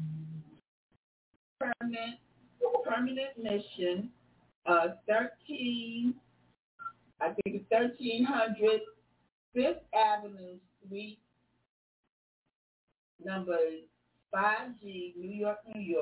Permanent Mission, 1300 5th Avenue Suite, number 5G, New York,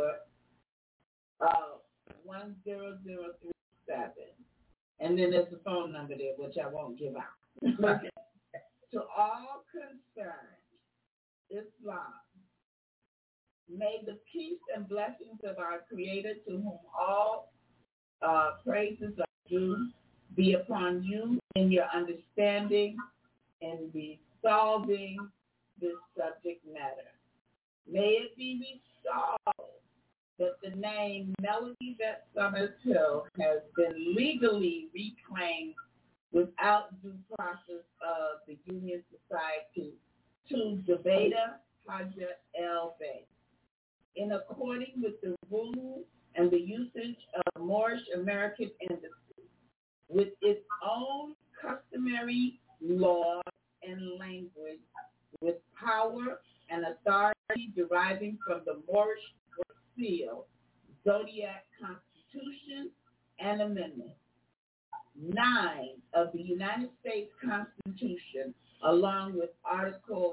10037. And then there's a phone number there, which I won't give out. To all concerned, Islam, may the peace and blessings of our Creator, to whom all praises are due, be upon you in your understanding and resolving this subject matter. May it be resolved that the name Melody Vet Summers Hill has been legally reclaimed without due process of the Union Society to Zubeda Haja El Bey, in according with the rules and the usage of Moorish American industry, with its own customary law and language, with power and authority deriving from the Moorish Seal, Zodiac Constitution, and Amendment 9 of the United States Constitution, along with Article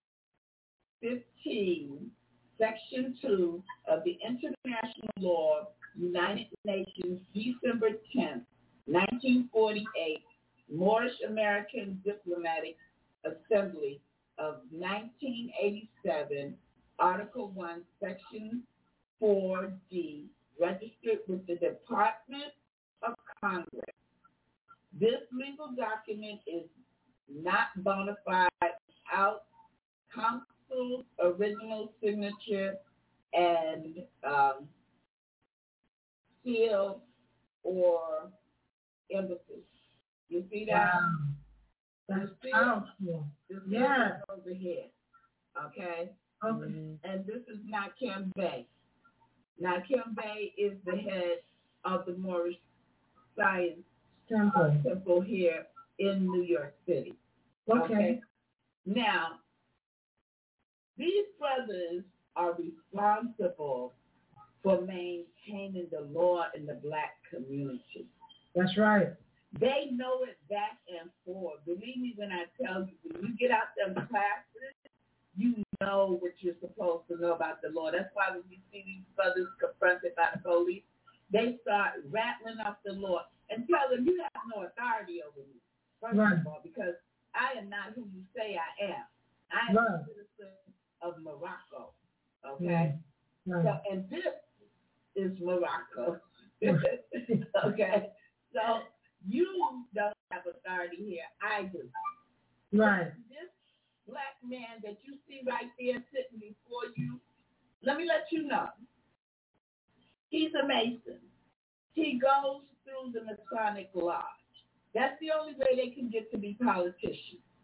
15, Section 2 of the International Law, United Nations, December 10th, 1948, Moorish American Diplomatic Assembly of 1987, Article 1, Section 4D, registered with the Department of Congress. This legal document is not bona fide without Council's original signature and seal or embassy. You see that? That's powerful. Yeah. Over here. Okay? And this is Nakim Bey. Nakim Bey is the head of the Moorish Science Temple here in New York City. Okay? Now, these brothers are responsible for maintaining the law in the black community. That's right. They know it back and forth. Believe me when I tell you, when you get out them classes, you know what you're supposed to know about the law. That's why when you see these brothers confronted by the police, they start rattling off the law and tell them you have no authority over me. First of all, because I am not who you say I am. I am a citizen of Morocco. Okay? So, and this is Morocco. Okay? So you don't have authority here. I do. Right. This black man that you see right there sitting before you, let me let you know. He's a Mason. He goes through the Masonic Lodge. That's the only way they can get to be politicians.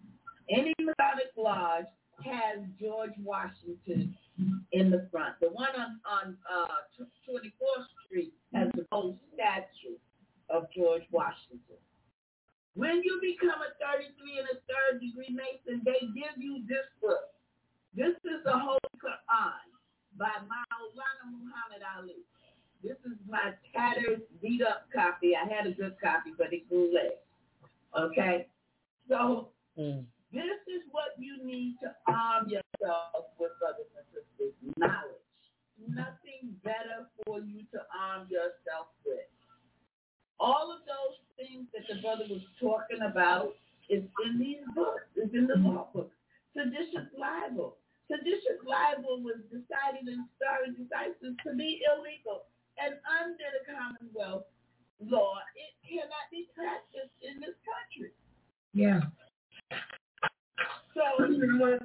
Any Masonic lodge has George Washington in the front. The one on 24th Street has the old statue of George Washington. When you become a 33 and a third degree Mason, they give you this book. This is the Holy Quran by Maulana Muhammad Ali. This is my tattered, beat up copy. I had a good copy, but it grew less. Okay? So this is what you need to arm yourself with, brothers and sisters. Knowledge. Nothing better for you to arm yourself with. All of those things that the brother was talking about is in these books, is in the law books. Seditious libel. Seditious libel was decided in stare decisis to be illegal. And under the Commonwealth law, it cannot be practiced in this country. Yeah. So you're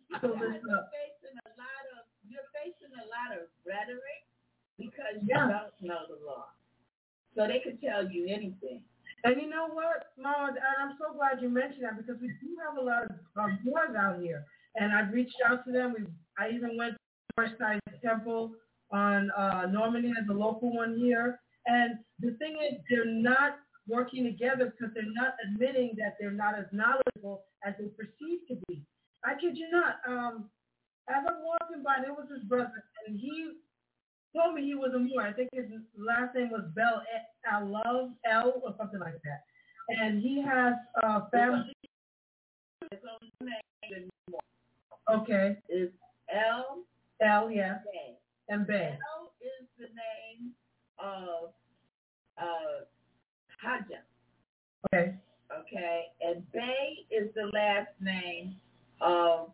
facing a lot of rhetoric because you don't know the law. So they could tell you anything. And you know what, Mama, and I'm so glad you mentioned that because we do have a lot of boys out here. And I've reached out to them. I even went to the Northside Temple on Normandy as a local one here. And the thing is, they're not working together because they're not admitting that they're not as knowledgeable as they perceive to be. I kid you not. As I'm walking by, there was this brother, and he told me he was a Moor. I think his last name was Bell Love L or something like that. And he has family. Okay. It's L. L, yes. Bay. And Bay. L is the name of Haja. Okay. Okay. And Bay is the last name of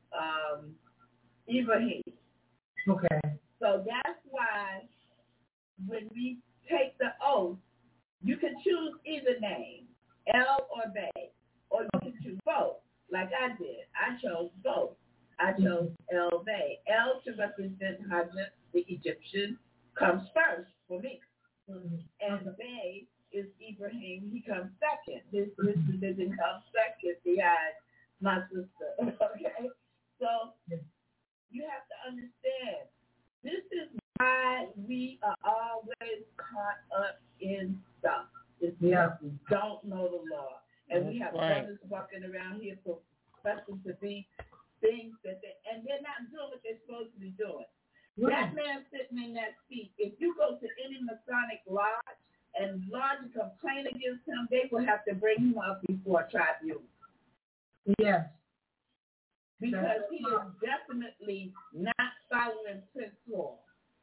Ibrahim. Okay. So that's why when we take the oath, you can choose either name, L or Bay, or you can choose both, like I did. I chose both. I chose El Bay. El to represent Haja, the Egyptian, comes first for me. Mm-hmm. And Bay is Ibrahim. He comes second. His religion comes second behind my sister. Okay? So you have to understand, this is why we are always caught up in stuff. It's because we don't know the law. And we have brothers walking around here professing to be things that and they're not doing what they're supposed to be doing. That man sitting in that seat, if you go to any Masonic lodge and lodge and complain against him, they will have to bring him up before a tribunal. Yes. Because he is definitely not following Prince law.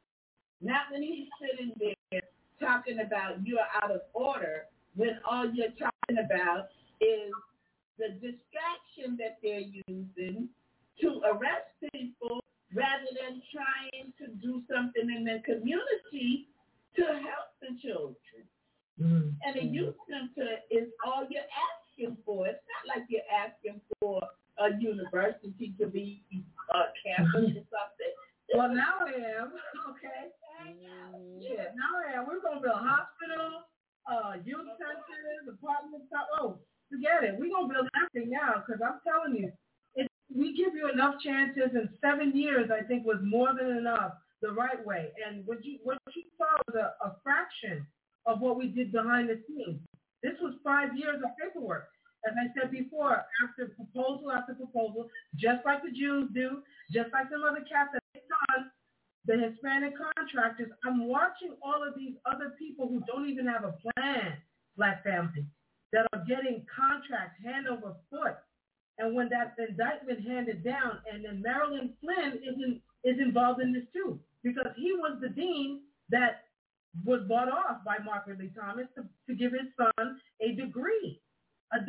Not when he's sitting there talking about you're out of order, when all you're talking about is the distraction that they're using to arrest people rather than trying to do something in the community to help the children. Mm-hmm. And a youth center is all you're asking for. It's not like you're asking for a university to be a campus or something. Well, now I am. Okay. Yeah, now I am. We're going to build hospitals, youth centers, apartments. Oh, forget it. We're going to build everything now because I'm telling you, we give you enough chances, and 7 years, I think, was more than enough the right way. And what you saw was a fraction of what we did behind the scenes. This was 5 years of paperwork. As I said before, after proposal after proposal, just like the Jews do, just like some other cats that they've done, the Hispanic contractors, I'm watching all of these other people who don't even have a plan, Black families, that are getting contracts hand over foot. And when that indictment handed down, and then Marilyn Flynn is involved in this too, because he was the dean that was bought off by Margaret Lee Thomas to give his son a degree of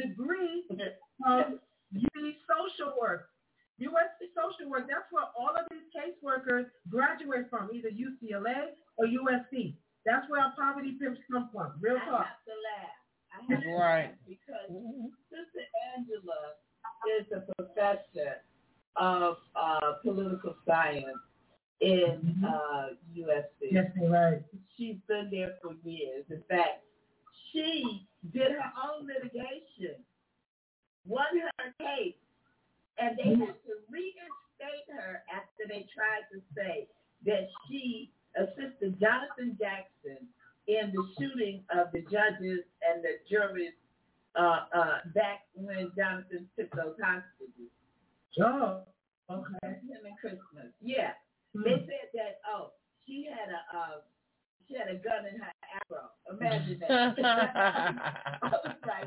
USC social work. USC social work, that's where all of these caseworkers graduate from, either UCLA or USC. That's where our poverty pimps come from. Real talk. I have to laugh because Sister Angela is a professor of political science in USC. Yes, right. She's been there for years. In fact, she did her own litigation, won her case And they had to reinstate her after they tried to say that she assisted Jonathan Jackson in the shooting of the judges and the juries back when Jonathan took those hostages. Oh, okay. Him and Christmas. Yeah. They said that, she had a gun in her afro. Imagine that. I was like,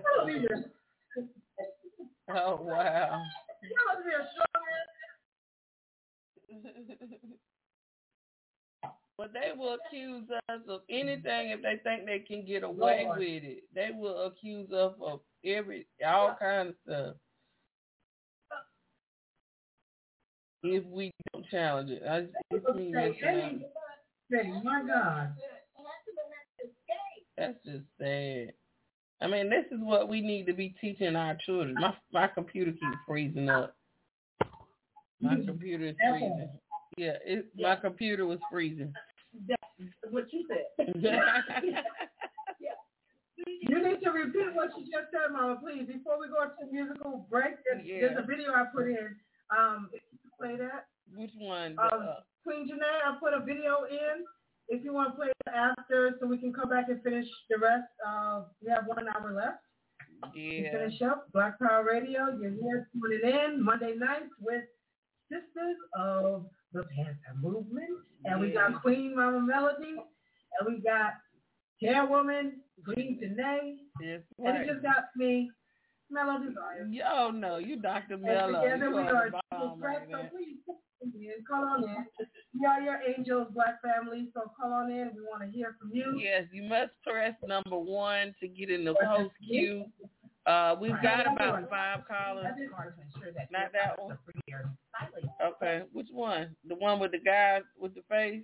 oh, wow. You must be a strong man. But they will accuse us of anything if they think they can get away with it. They will accuse us of all kinds of stuff. If we don't challenge it. My God. That's just sad. I mean, this is what we need to be teaching our children. My computer keeps freezing up. My computer is freezing. Yeah, my computer was freezing. That's what you said. You need to repeat what you just said, Mama, please. Before we go to the musical break, there's a video I put in. If you can play that. Which one? Queen Janae, I put a video in. If you want to play it after, so we can come back and finish the rest. We have 1 hour left. Yeah. Finish up. Black Power Radio. You're here tuning in Monday nights with Sisters of the Panther Movement. And we got Queen Mama Melody. And we got Chairwoman Queen Janae. Yes, right. And it just got me, Melody. Yo, no, you Dr. Mello. Together we are right so please call on in. We are your angels, Black family, so call on in. We want to hear from you. Yes, you must press number 1 to get in the post queue. We've got about 5 callers. Not that one. Okay, which one? The one with the guy with the face?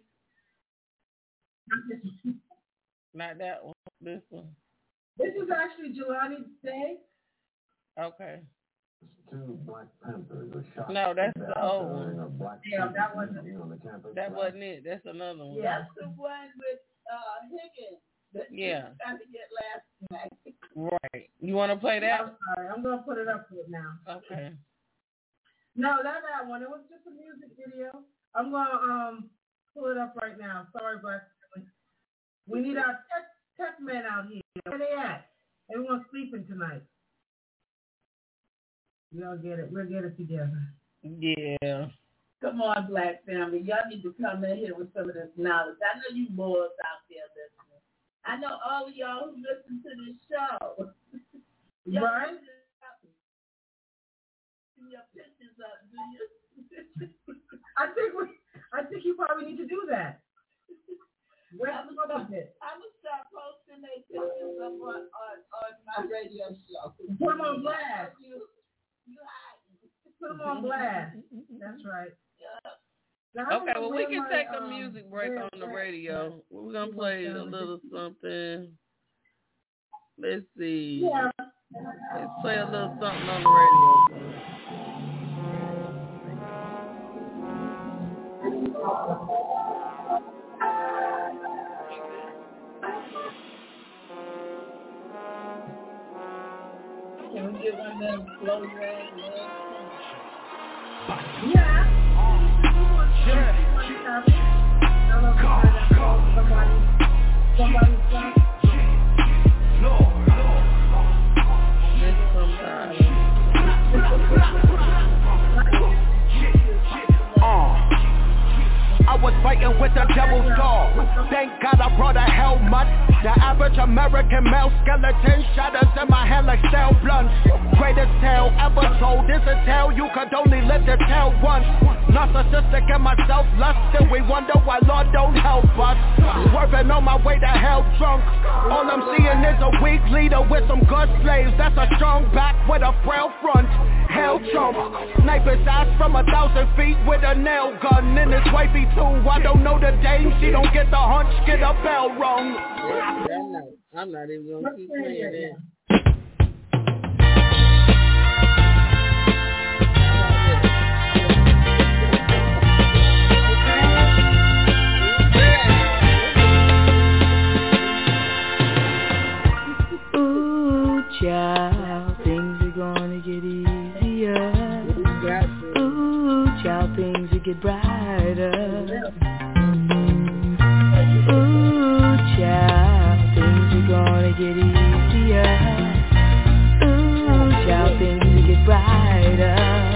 Not that one. This one. This is actually Jelani Day. Okay. 2 Black Panthers were shot. No, that's the old one. Yeah, that wasn't it. That's another one. That's the one with Higgins. That trying to get last night. Right. You want to play that? I'm sorry. I'm going to put it up for it now. Okay. No, not that one. It was just a music video. I'm going to pull it up right now. Sorry, Black family. We need our tech men out here. Where they at? Everyone's sleeping tonight. Y'all get it. We'll get it together. Yeah. Come on, Black family. Y'all need to come in here with some of this knowledge. I know you boys out there listening. I know all of y'all who listen to this show. Right? Your pictures up, do you? I think you probably need to do that. I'm gonna start posting their pictures up on my radio show. Put them on blast. You Put them on blast. That's right. Yeah. Okay, well, we can take a music break on the radio. We're going to play a little something. Let's see. Yeah. Let's play a little something on the radio. Can we get one of them slow drag? Yeah. Somebody stop. I was fighting with the devil's dog. Thank God I brought a helmet. The average American male skeleton shatters in my hand like steel blunts. Greatest tale ever told. This a tale you could only live to tell once. Narcissistic and myself lusting. We wonder why Lord don't help us. Swerving on my way to hell drunk. All I'm seeing is a weak leader with some good slaves. That's a strong back with a frail front. Hell trump. Snipers ass from 1,000 feet with a nail gun. And his wifey too. I don't know the dame. She don't get the hunch. Get a bell rung. I'm not even going to keep playing that. Ooh, child, things are gonna get easier. child, things will get brighter. Ooh, child, things are gonna get easier. Ooh, child, things will get brighter.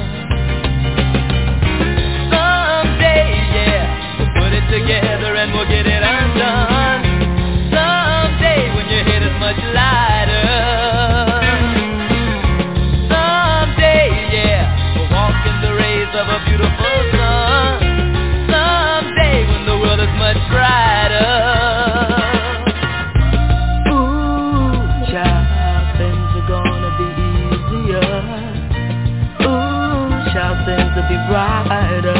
Someday, yeah, we'll put it together and we'll get it undone. Someday when your head is much lighter. Someday, yeah, we'll walk in the rays of a beautiful sun. Someday when the world is much brighter. Ooh, child, things are gonna be easier. Ooh, child, things will be brighter.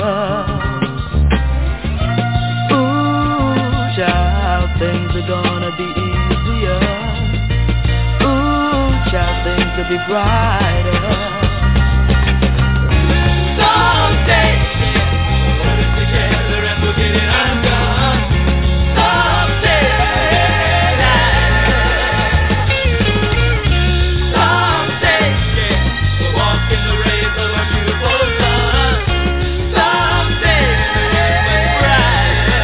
Ooh, child, things are gonna be easier. Ooh, child, things will be brighter. Someday, we'll put it together and we'll get it undone. Someday, someday, yeah, we'll walk in the rays of a beautiful sun. Someday, much brighter.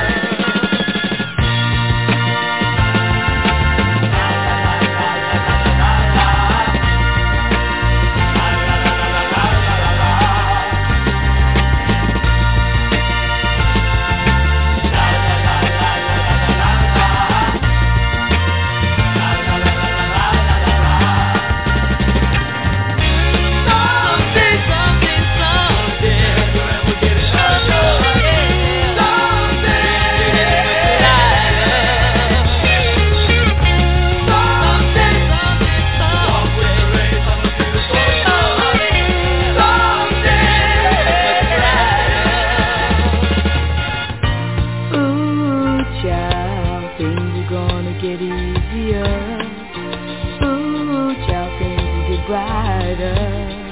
Ooh, child, things are gonna get easier. Ooh, child, things will get brighter.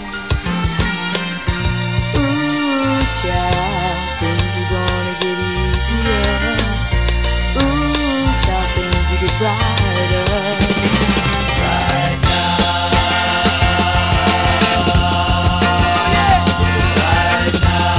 Ooh, child, things are gonna get easier. Ooh, child, things will get brighter. Right now. Right now.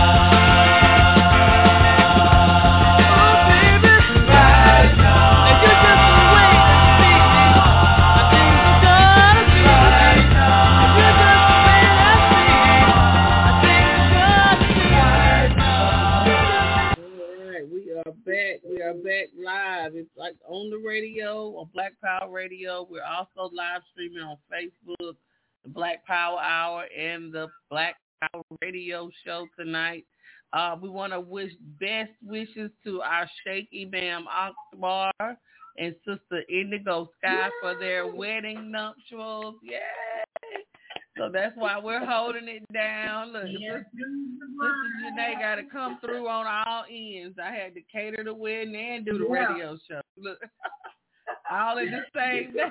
We are back live. It's like on the radio, on Black Power Radio. We're also live streaming on Facebook, the Black Power Hour and the Black Power Radio Show tonight. We want to wish best wishes to our Sheikh Imam Akbar and Sister Indigo Sky for their wedding nuptials. Yay! So that's why we're holding it down. Look, Sister Janae got to come through on all ends. I had to cater the wedding and do the radio show. Look, all in the same day.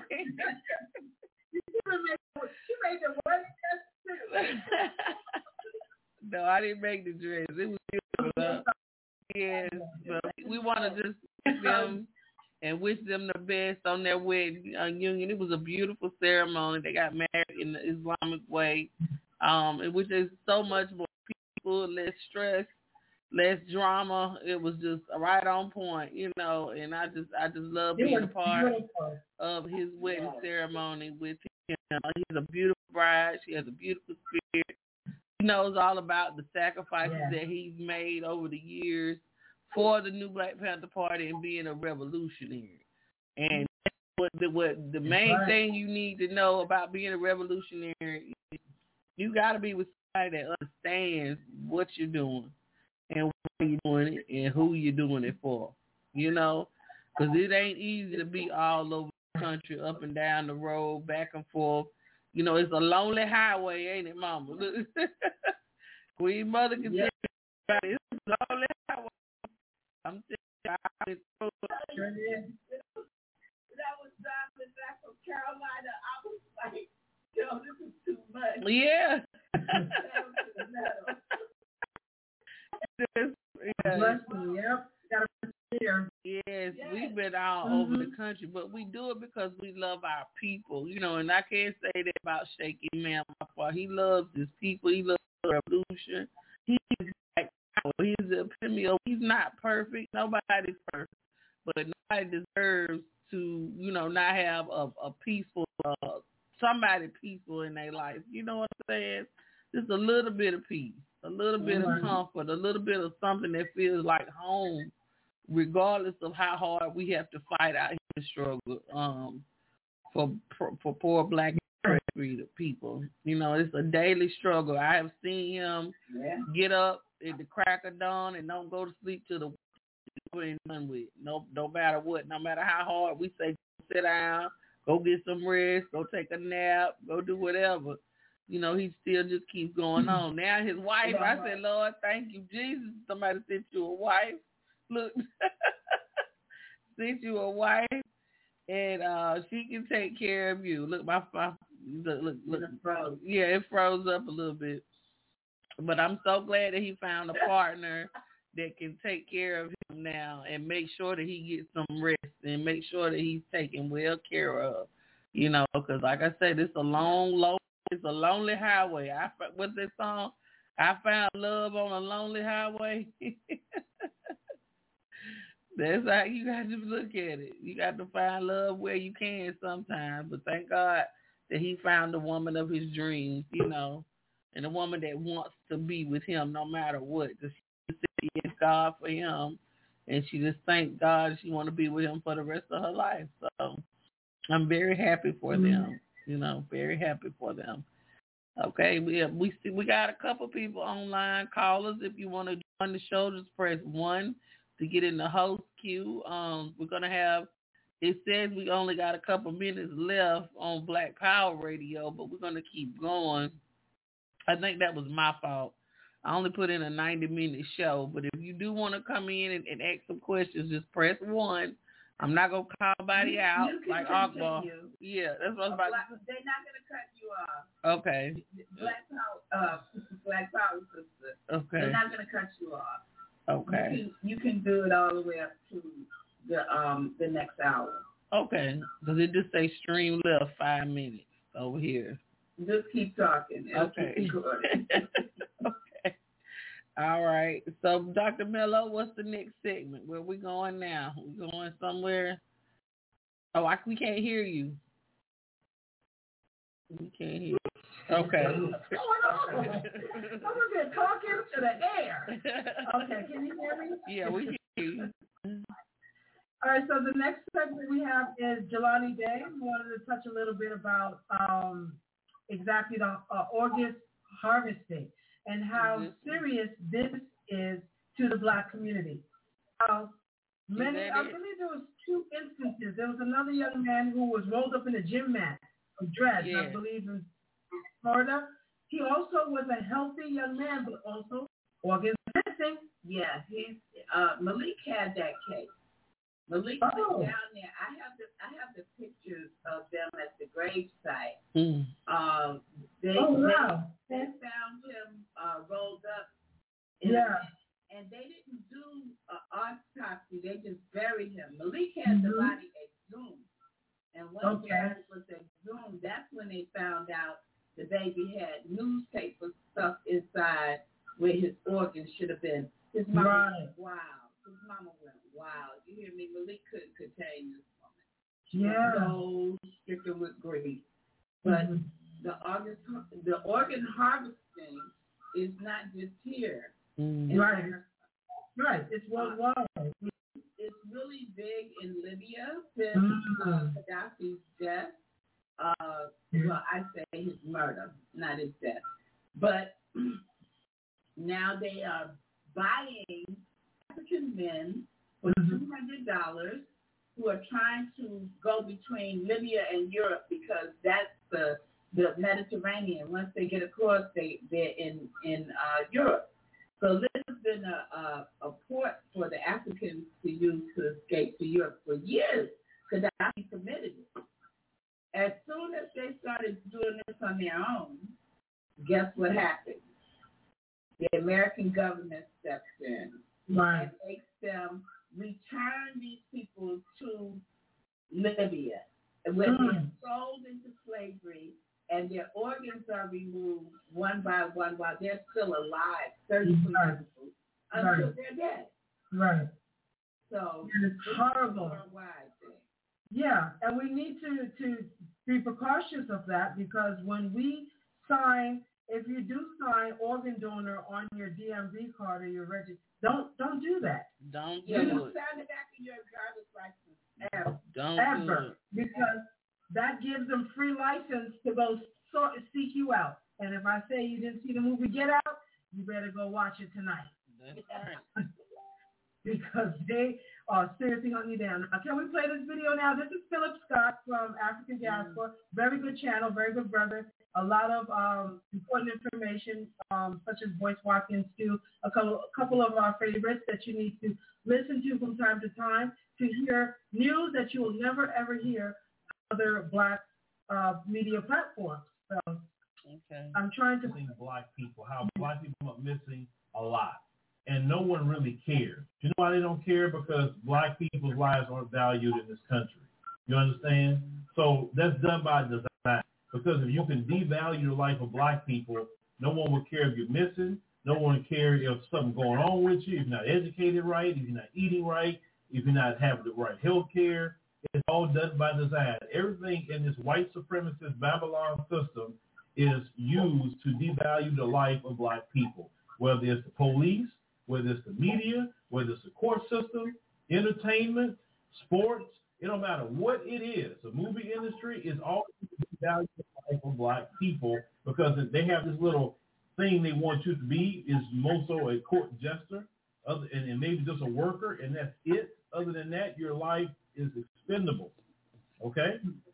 She made the wedding dress too. No, I didn't make the dress. It was beautiful. Yes, but we want to just thank them and wish them the best on their wedding union. It was a beautiful ceremony. They got married in the Islamic way, which is so much more people, less stress, less drama. It was just right on point, you know. And I just love being a part of his wedding ceremony with him. He's a beautiful bride. She has a beautiful spirit. He knows all about the sacrifices that he's made over the years for the new Black Panther Party and being a revolutionary. And what the main thing you need to know about being a revolutionary is you got to be with somebody that understands what you're doing and why you're doing it and who you're doing it for, you know, because it ain't easy to be all over the country, up and down the road, back and forth. You know, it's a lonely highway, ain't it, Mama? Queen Mother can tell you about it. It's a lonely highway. I'm telling you, I was driving back from Carolina. I was like, yo, this is too much. Yeah. Yes, we've been all over the country, but we do it because we love our people, you know, and I can't say that about Sheikh Imam Akbar. He loves his people. He loves the revolution. He's like, he's the epitome of, he's not perfect. Nobody's perfect. But nobody deserves to, not have a peaceful, somebody peaceful in their life. You know what I'm saying? Just a little bit of peace, a little bit of comfort, a little bit of something that feels like home, regardless of how hard we have to fight out here and struggle for poor black people. It's a daily struggle. I have seen him get up at the crack of dawn and don't go to sleep till the ain't done with. No matter what, no matter how hard we say, sit down, go get some rest, go take a nap, go do whatever. He still just keeps going on. Now his wife, I said, Lord, thank you, Jesus. Somebody sent you a wife. Look, sent you a wife, and she can take care of you. Look, look. Yeah, it froze up a little bit. But I'm so glad that he found a partner that can take care of him now and make sure that he gets some rest and make sure that he's taken well care of. Because like I said, it's a lonely highway. What's that song? I found love on a lonely highway. That's how you got to look at it. You got to find love where you can sometimes. But thank God that he found the woman of his dreams, and a woman that wants to be with him no matter what. She said God for him, and she just thank God she want to be with him for the rest of her life. So I'm very happy for them. Very happy for them. Okay, we got a couple people online. Callers, if you want to join the show, just press 1 to get in the host queue. We're gonna have. It says we only got a couple minutes left on Black Power Radio, but we're gonna keep going. I think that was my fault. I only put in a 90-minute show, but if you do want to come in and ask some questions, just press 1. I'm not going to call anybody out like Akbar. Yeah, that's what I was about to say. They're not going to cut you off. Okay. Black Power Sister. Okay. They're not going to cut you off. Okay. You can do it all the way up to the next hour. Okay. Because it just say stream left 5 minutes over here. Just keep talking. Okay. Okay. All right. So, Dr. Mello, what's the next segment? Where we going now? We going somewhere? Oh, we can't hear you. We can't hear you. Okay. What's going on? I'm here talking to the air. Okay, can you hear me? Yeah, we can hear you. All right, so the next segment we have is Jelani Day. We wanted to touch a little bit about exactly the August harvesting and how serious this is to the Black community. I believe there was 2 instances. There was another young man who was rolled up in a gym mat, a dress, I believe in Florida. He also was a healthy young man, but also organ missing. Yeah, Malik had that case. Malik was down there. I have the pictures of them at the grave site. They found him rolled up. And they didn't do an autopsy. They just buried him. Malik had the body exhumed. And once the body was exhumed, that's when they found out the baby had newspaper stuff inside where his organs should have been. His mama went wild. His mama went wild. You hear me? Malik couldn't contain this woman. She was so stricken with grief. But the organ harvesting is not just here. Right. It's worldwide. It's really big in Libya since Gaddafi's death. Well, I say his murder, not his death. But now they are buying African men for $200 who are trying to go between Libya and Europe because that's the Mediterranean. Once they get across, they're in Europe. So this has been a port for the Africans to use to escape to Europe for years. Gaddafi permitted it. As soon as they started doing this on their own, guess what happened? The American government steps in and makes them return these people to Libya. When they're sold into slavery, and their organs are removed one by one while they're still alive, 30% until they're dead. Right. So it's horrible. A worldwide thing. Yeah, and we need to be precautious of that, because when we sign, if you do sign organ donor on your DMV card or your register, don't do that. Don't do it. Sign the back of your driver's license ever, because that gives them free license to go seek you out. And if I say you didn't see the movie Get Out, you better go watch it tonight. That's right. Because they are seriously hunting you down. Now, can we play this video now? This is Philip Scott from African Diaspora. Very good channel, very good brother. A lot of important information, such as Boyce Watkins too. A couple of our favorites that you need to listen to from time to time to hear news that you will never ever hear on other Black media platforms. So I'm trying to Black people, how Black people are missing a lot. And no one really cares. You know why they don't care? Because Black people's lives aren't valued in this country. You understand? So that's done by design. Because if you can devalue the life of Black people, no one will care if you're missing. No one will care if something's going on with you, if you're not educated right, if you're not eating right, if you're not having the right health care. It's all done by design. Everything in this white supremacist Babylon system is used to devalue the life of Black people, whether it's the police, whether it's the media, whether it's the court system, entertainment, sports. It don't matter what it is. The movie industry is always devaluing the life of Black people because they have this little thing they want you to be is most so a court jester and maybe just a worker, and that's it. Other than that, your life is expendable. Okay?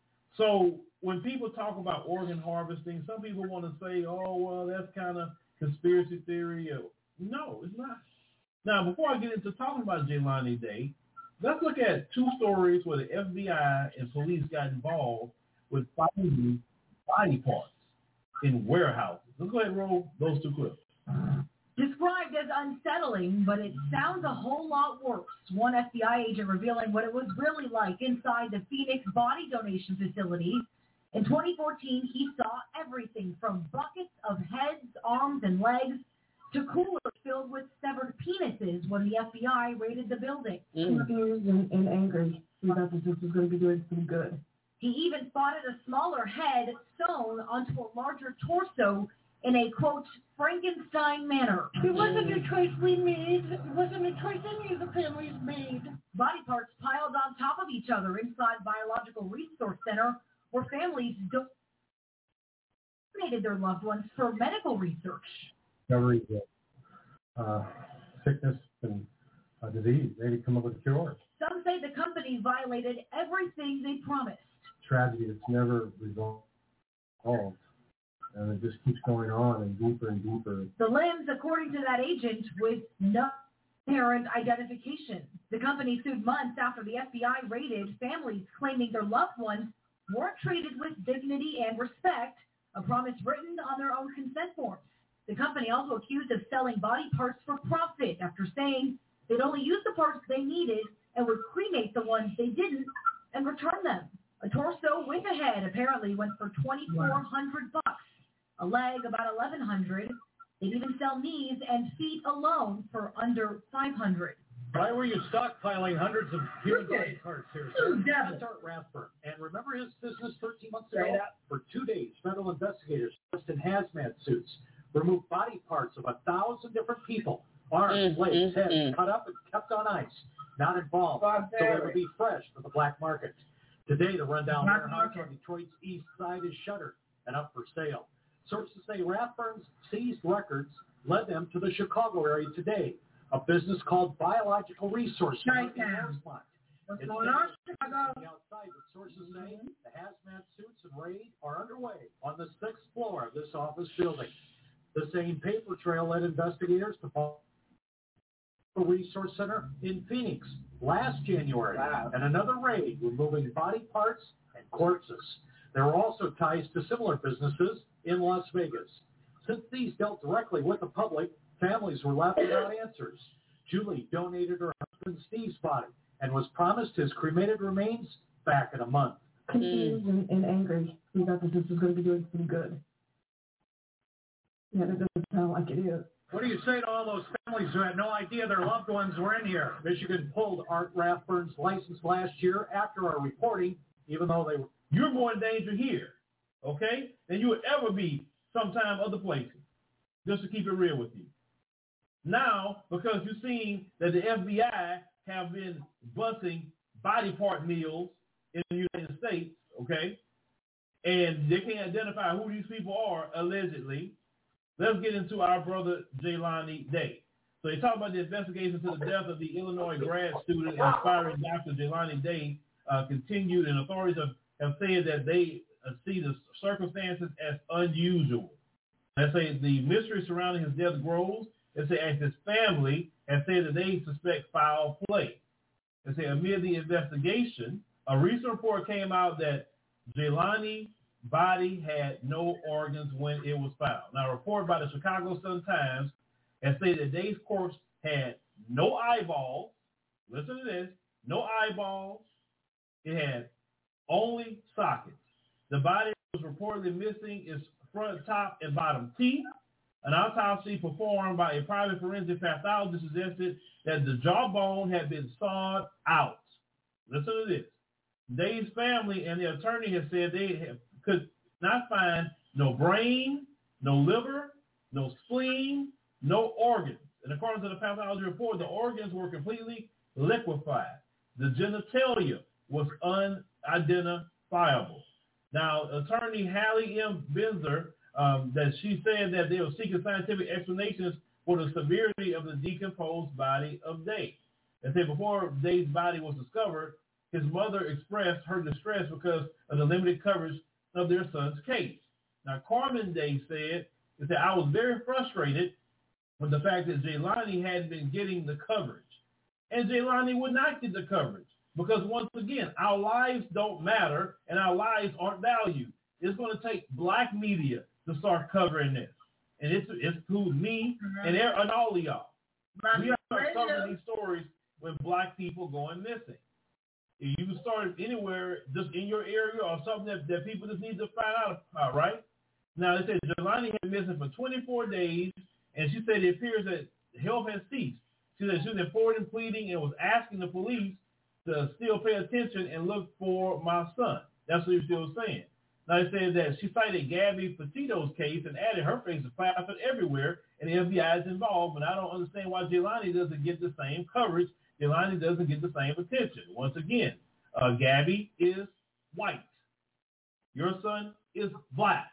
So when people talk about organ harvesting, some people want to say, oh, well, that's kind of conspiracy theory. No, it's not. Now, before I get into talking about Jelani Day, let's look at two stories where the FBI and police got involved with finding body parts in warehouses. Let's go ahead and roll those two clips. Described as unsettling, but it sounds a whole lot worse. One FBI agent revealing what it was really like inside the Phoenix body donation facility. In 2014, he saw everything from buckets of heads, arms, and legs to coolers filled with severed penises when the FBI raided the building. Confused and angry. He thought this was going to be doing some good. He even spotted a smaller head sewn onto a larger torso in a, quote, Frankenstein manner. It wasn't a choice we made. It wasn't a choice any of the families made. Body parts piled on top of each other inside Biological Resource Center, where families donated their loved ones for medical research. Discovery of sickness and disease. They didn't come up with a cure. Some say the company violated everything they promised. Tragedy that's never resolved. And it just keeps going on and deeper. The limbs, according to that agent, with no apparent identification. The company sued months after the FBI raided families claiming their loved ones weren't treated with dignity and respect, a promise written on their own consent forms. The company also accused of selling body parts for profit after saying they'd only use the parts they needed and would cremate the ones they didn't and return them. A torso with a head apparently went for $2,400. A leg about $1,100. They'd even sell knees and feet alone for under $500. Why were you stockpiling hundreds of human body parts here, sir? That's Art Rathburn. And remember his business 13 months ago? For 2 days, federal investigators dressed in hazmat suits removed body parts of 1,000 different people. Arms, legs, heads cut up and kept on ice, not embalmed, so they would be fresh for the black market. Today, the rundown warehouse on Detroit's east side is shuttered and up for sale. Sources say Rathburn's seized records led them to the Chicago area today, a business called Biological Resource Center in Rosemont. What's going on, Chicago? Outside, but sources say the hazmat suits and raid are underway on the 6th floor of this office building. The same paper trail led investigators to Biological Resource Center in Phoenix last January, and another raid removing body parts and corpses. There were also ties to similar businesses in Las Vegas. Since these dealt directly with the public, families were left without answers. Julie donated her husband Steve's body and was promised his cremated remains back in a month. confused and angry. We thought that this was going to be doing some good. Yeah, that doesn't sound like it is. What do you say to all those families who had no idea their loved ones were in here? Michigan pulled Art Rathburn's license last year after our reporting, even though they were... You're more in danger here, okay, than you would ever be sometime other places, just to keep it real with you. Now, because you've seen that the FBI have been busting body part meals in the United States, okay, and they can't identify who these people are, allegedly, let's get into our brother Jelani Day. So they talk about the investigation to the death of the Illinois grad student and aspiring Dr. Jelani Day continued, and authorities have said that they see the circumstances as unusual. They say the mystery surrounding his death grows. They say as his family has said that they suspect foul play. They say amid the investigation, a recent report came out that Jelani's body had no organs when it was found. Now, a report by the Chicago Sun-Times has said that Day's corpse had no eyeballs. Listen to this. No eyeballs. It had only sockets. The body was reportedly missing its front, top, and bottom teeth. An autopsy performed by a private forensic pathologist suggested that the jawbone had been sawed out. Listen to this. Day's family and the attorney have said they could not find no brain, no liver, no spleen, no organs. And according to the pathology report, the organs were completely liquefied. The genitalia was unidentifiable. Now, attorney Hallie M. Benzer, that she said that they were seeking scientific explanations for the severity of the decomposed body of Day. They said before Day's body was discovered, his mother expressed her distress because of the limited coverage of their son's case. Now, Carmen Day said, I was very frustrated with the fact that Jelani hadn't been getting the coverage. And Jelani would not get the coverage because, once again, our lives don't matter and our lives aren't valued. It's going to take black media to start covering this. And it's including me and all of y'all. We have to start covering these stories when black people going missing. If you start anywhere, just in your area or something that people just need to find out about, right? Now, they said Jelani had been missing for 24 days, and she said it appears that health has ceased. She said she was in court and pleading and was asking the police to still pay attention and look for my son. That's what she was saying. Now, they said that she cited Gabby Petito's case and added her face is plastered everywhere, and the FBI is involved, but I don't understand why Jelani doesn't get the same coverage. Jelani doesn't get the same attention. Once again, Gabby is white. Your son is black.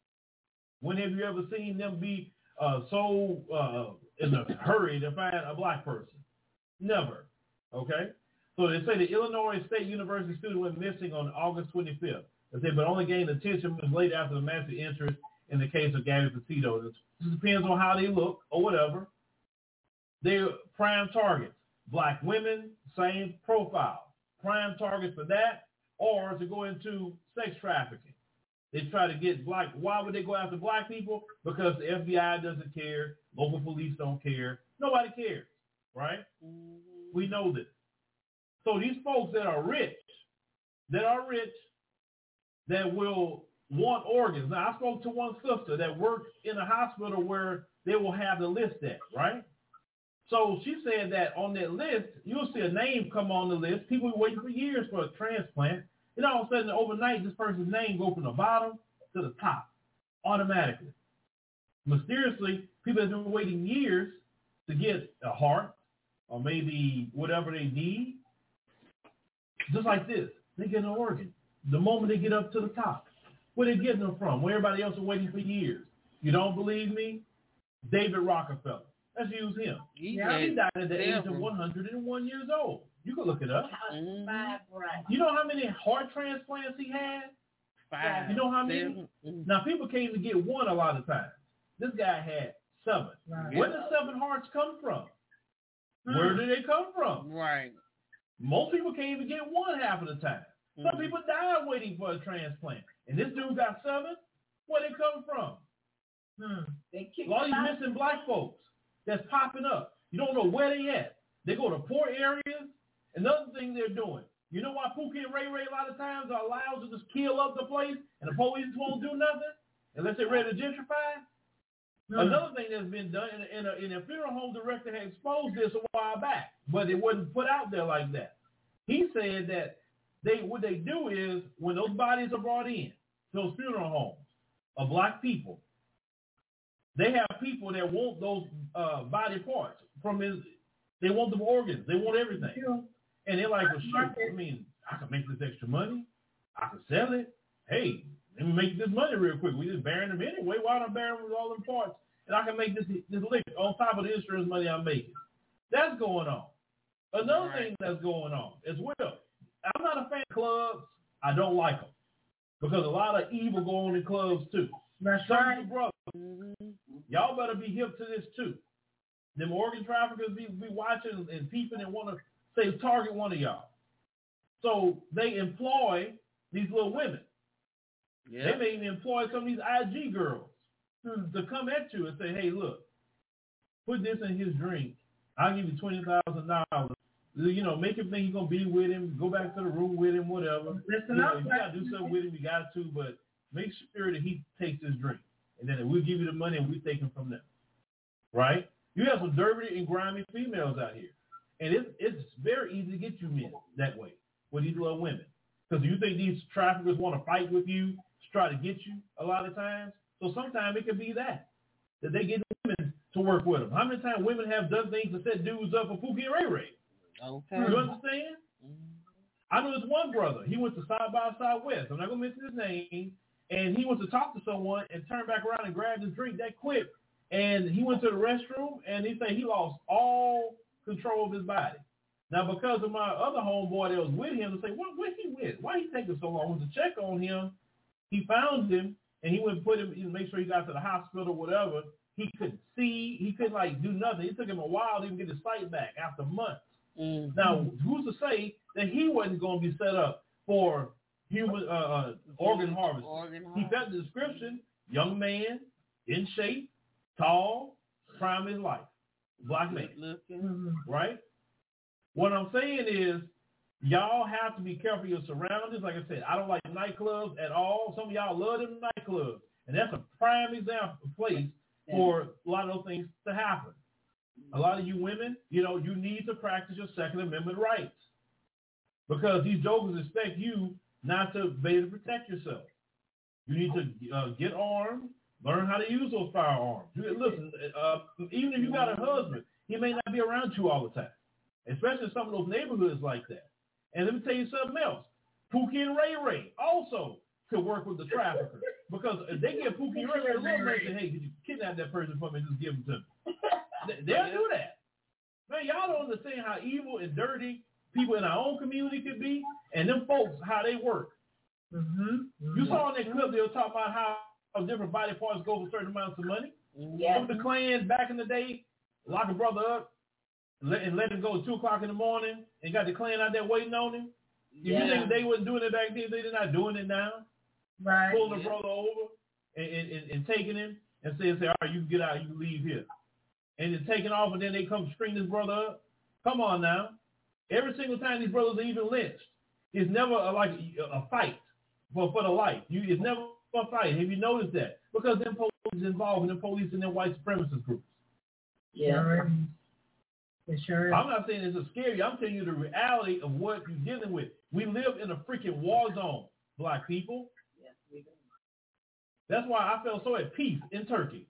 When have you ever seen them be so in a hurry to find a black person? Never. Okay? So they say the Illinois State University student went missing on August 25th. They say, but only gained attention was later after the massive interest in the case of Gabby Petito. It depends on how they look or whatever. They're prime targets. Black women, same profile. Prime targets for that, or to go into sex trafficking. They try to get black. Why would they go after black people? Because the FBI doesn't care. Local police don't care. Nobody cares, right? We know this. So these folks that are rich, that will want organs. Now, I spoke to one sister that works in a hospital where they will have the list at, right? So she said that on that list, you'll see a name come on the list. People waiting for years for a transplant. And all of a sudden, overnight, this person's name goes from the bottom to the top automatically. Mysteriously, people have been waiting years to get a heart or maybe whatever they need. Just like this, they get an organ the moment they get up to the top. Where they getting them from? Where everybody else is waiting for years. You don't believe me? David Rockefeller. Let's use him. He died at the age of 101 years old. You can look it up. You know how many heart transplants he had? 5. You know how many? Now, people can't even get one a lot of times. This guy had 7. Right. Where did 7 hearts come from? Where did they come from? Right. Most people can't even get one half of the time. Some people die waiting for a transplant. And this dude got 7? Where they come from? A lot of these missing black folks that's popping up. You don't know where they at. They go to poor areas. Another thing they're doing, You know why Pookie and Ray Ray a lot of times are allowed to just kill up the place and the police won't do nothing unless they're ready to gentrify? Another thing that's been done, in a funeral home director had exposed this a while back, but it wasn't put out there like that. He said that what they do is when those bodies are brought in, those funeral homes of black people, they have people that want those body parts from his. They want the organs. They want everything. And they're like, well, shit, I mean, I can make this extra money. I can sell it. Hey, let me make this money real quick. We just burying them anyway. Why don't I bury them with all them parts? And I can make this lick on top of the insurance money I'm making. That's going on. Another thing that's going on as well. I'm not a fan of clubs. I don't like them because a lot of evil go on in clubs too. That's right, brothers. Y'all better be hip to this too. Them organ traffickers be watching and peeping and want to say target one of y'all. So they employ these little women. Yeah. They may even employ some of these IG girls to come at you and say, hey, look, put this in his drink. I'll give you $20,000. You know, make him think you're going to be with him, go back to the room with him, whatever. Listen up. If you got to do something with him, you got to, but make sure that he takes his drink. And then we'll give you the money and we take him from there. Right? You have some dirty and grimy females out here. And it's very easy to get you men that way with these little women. Because you think these traffickers want to fight with you, to try to get you a lot of times. So sometimes it could be that they get women to work with them. How many times women have done things to set dudes up for Pookie and Ray Ray? Okay. You understand? I know this one brother. He went to South by Southwest. I'm not going to mention his name. And he went to talk to someone and turned back around and grabbed his drink that quick. And he went to the restroom, and he said he lost all control of his body. Now, because of my other homeboy that was with him, to say, where's he with? Why he taking so long? To check on him, he found him, and he went and put him, make sure he got to the hospital or whatever. He couldn't see. He couldn't, do nothing. It took him a while to even get his sight back after months. Mm-hmm. Now, who's to say that he wasn't going to be set up for human organ harvest? He fit the description, young man, in shape, tall, prime in life, black man, right? What I'm saying is, y'all have to be careful of your surroundings. Like I said, I don't like nightclubs at all. Some of y'all love them nightclubs, and that's a prime example place for a lot of those things to happen. A lot of you women, you need to practice your Second Amendment rights because these jokers expect you not to be able to protect yourself. You need to get armed, learn how to use those firearms. Listen, even if you got a husband, he may not be around you all the time, especially in some of those neighborhoods like that. And let me tell you something else. Pookie and Ray Ray also could work with the trafficker because if they get Pookie and Ray Ray a little bit, say, hey, could you kidnap that person for me and just give them to me? They'll do that. Man, y'all don't understand how evil and dirty people in our own community could be, and them folks, how they work. Mm-hmm. You saw in that clip they were talking about how different body parts go for certain amounts of money. Yes. The Klan back in the day, lock a brother up and let him go at 2 o'clock in the morning and got the Klan out there waiting on him. You think they wasn't doing it back then? They're not doing it now. Right. Pulling the brother over and taking him and saying, all right, you can get out, you can leave here. And then taking off, and then they come string this brother up. Come on now. Every single time these brothers are even lynched, it's never like a fight for the life. It's never a fight. Have you noticed that? Because them police is involved in the police and them white supremacist groups. Yeah. Sure. I'm not saying it's a scary. I'm telling you the reality of what you're dealing with. We live in a freaking war zone, black people. Yes, we do. That's why I felt so at peace in Turkey.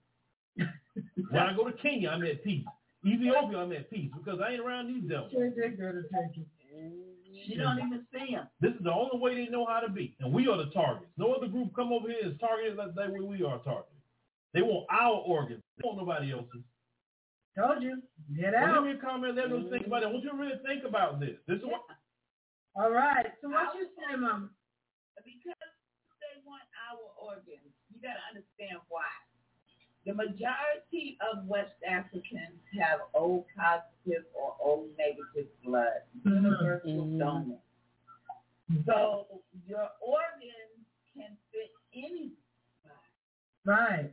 When I go to Kenya, I'm at peace. Ethiopia, I'm at peace because I ain't around these devils. Sure did go to Turkey. You don't even see them. This is the only way they know how to be, and we are the targets. No other group come over here is targeted like that way we are targeted. They want our organs. They want nobody else's. Told you. Get out. Well, give me a comment. Let them think about it. I want you to really think about this. This is what. All right. So what you say, Mom? Because they want our organs. You got to understand why. The majority of West Africans have O positive or O negative blood, universal donor. So your organs can fit anybody. Right.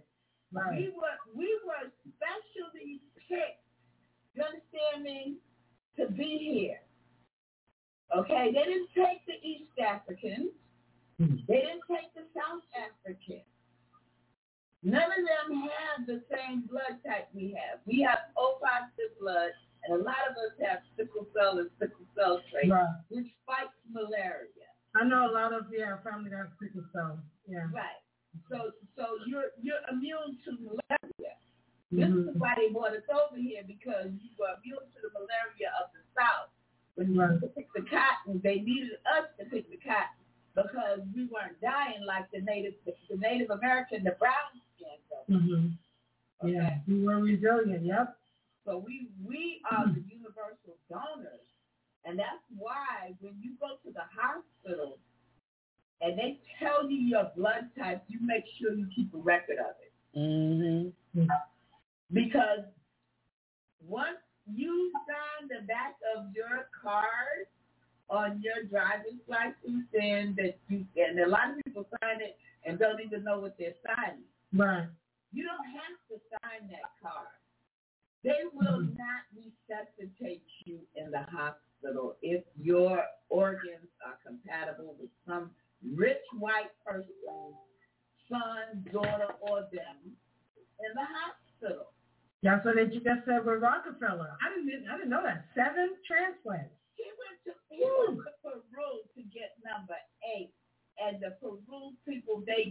We were specially picked, you understand me, to be here. Okay, they didn't take the East Africans. They didn't take the South Africans. None of them have the same blood type we have. We have O positive blood, and a lot of us have sickle cell and sickle cell traits, which fights malaria. I know a lot of family that have sickle cell. Yeah. Right. So you're immune to malaria. This is why they brought us over here, because you were immune to the malaria of the South. When you pick the cotton, they needed us to pick the cotton because we weren't dying like the Native American, the brown skin. Okay. Yeah, we were resilient. Yep. So we are the universal donors, and that's why when you go to the hospital and they tell you your blood type, you make sure you keep a record of it. Because once you sign the back of your card on your driver's license, and a lot of people sign it and don't even know what they're signing. Right. You don't have to sign that card. They will not resuscitate you in the hospital if your organs are compatible with some rich white person's son, daughter, or them in the hospital. That's what they just said with Rockefeller. I didn't know that. 7 transplants. He went to Peru to get number 8, and the Peru people they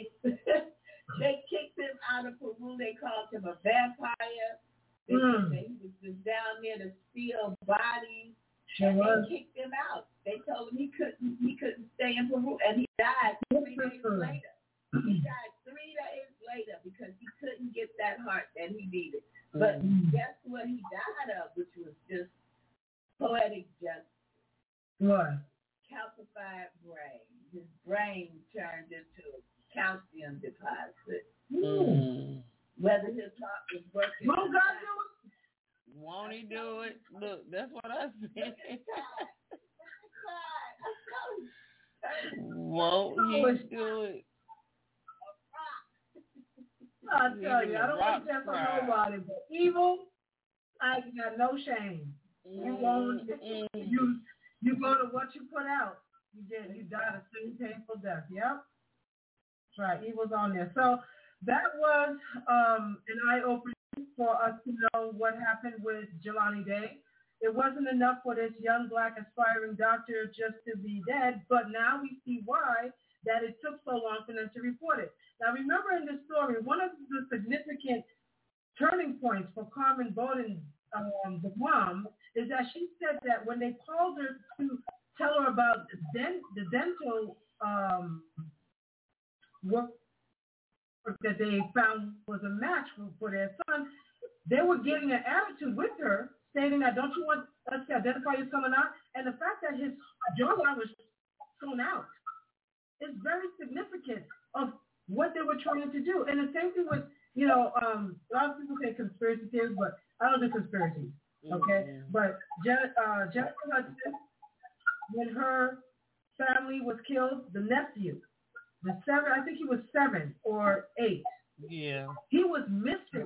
kicked him out of Peru. They called him a vampire. They said that he was just down there to steal bodies. And they kicked him out. They told him he couldn't stay in Peru, and he died 3 days later. He died 3 days later because he couldn't get that heart that he needed. But guess what he died of, which was just poetic justice. What? Calcified brain. His brain turned into a calcium deposit. Whether his heart was working. Won't God do it? Won't he do it? Look, that's what I said. Won't he do it? I tell you, I don't want to test on nobody, but evil, I got no shame. You won't. You go to what you put out. You died a certain painful death. Yep. That's right. Evil's on there. So that was an eye-opener for us to know what happened with Jelani Day. It wasn't enough for this young black aspiring doctor just to be dead, but now we see why that it took so long for them to report it. Now remember in this story, one of the significant turning points for Carmen Bowden, the mom, is that she said that when they called her to tell her about the dental work that they found was a match for their son, they were getting an attitude with her, stating that, don't you want us to identify your son or not? And the fact that his jawline was thrown out is very significant of what they were trying to do. And the same thing with, a lot of people say conspiracy theories, but I don't do conspiracies, okay? But Jennifer Hudson, when her family was killed, the nephew, I think he was 7 or 8. Yeah. He was missing.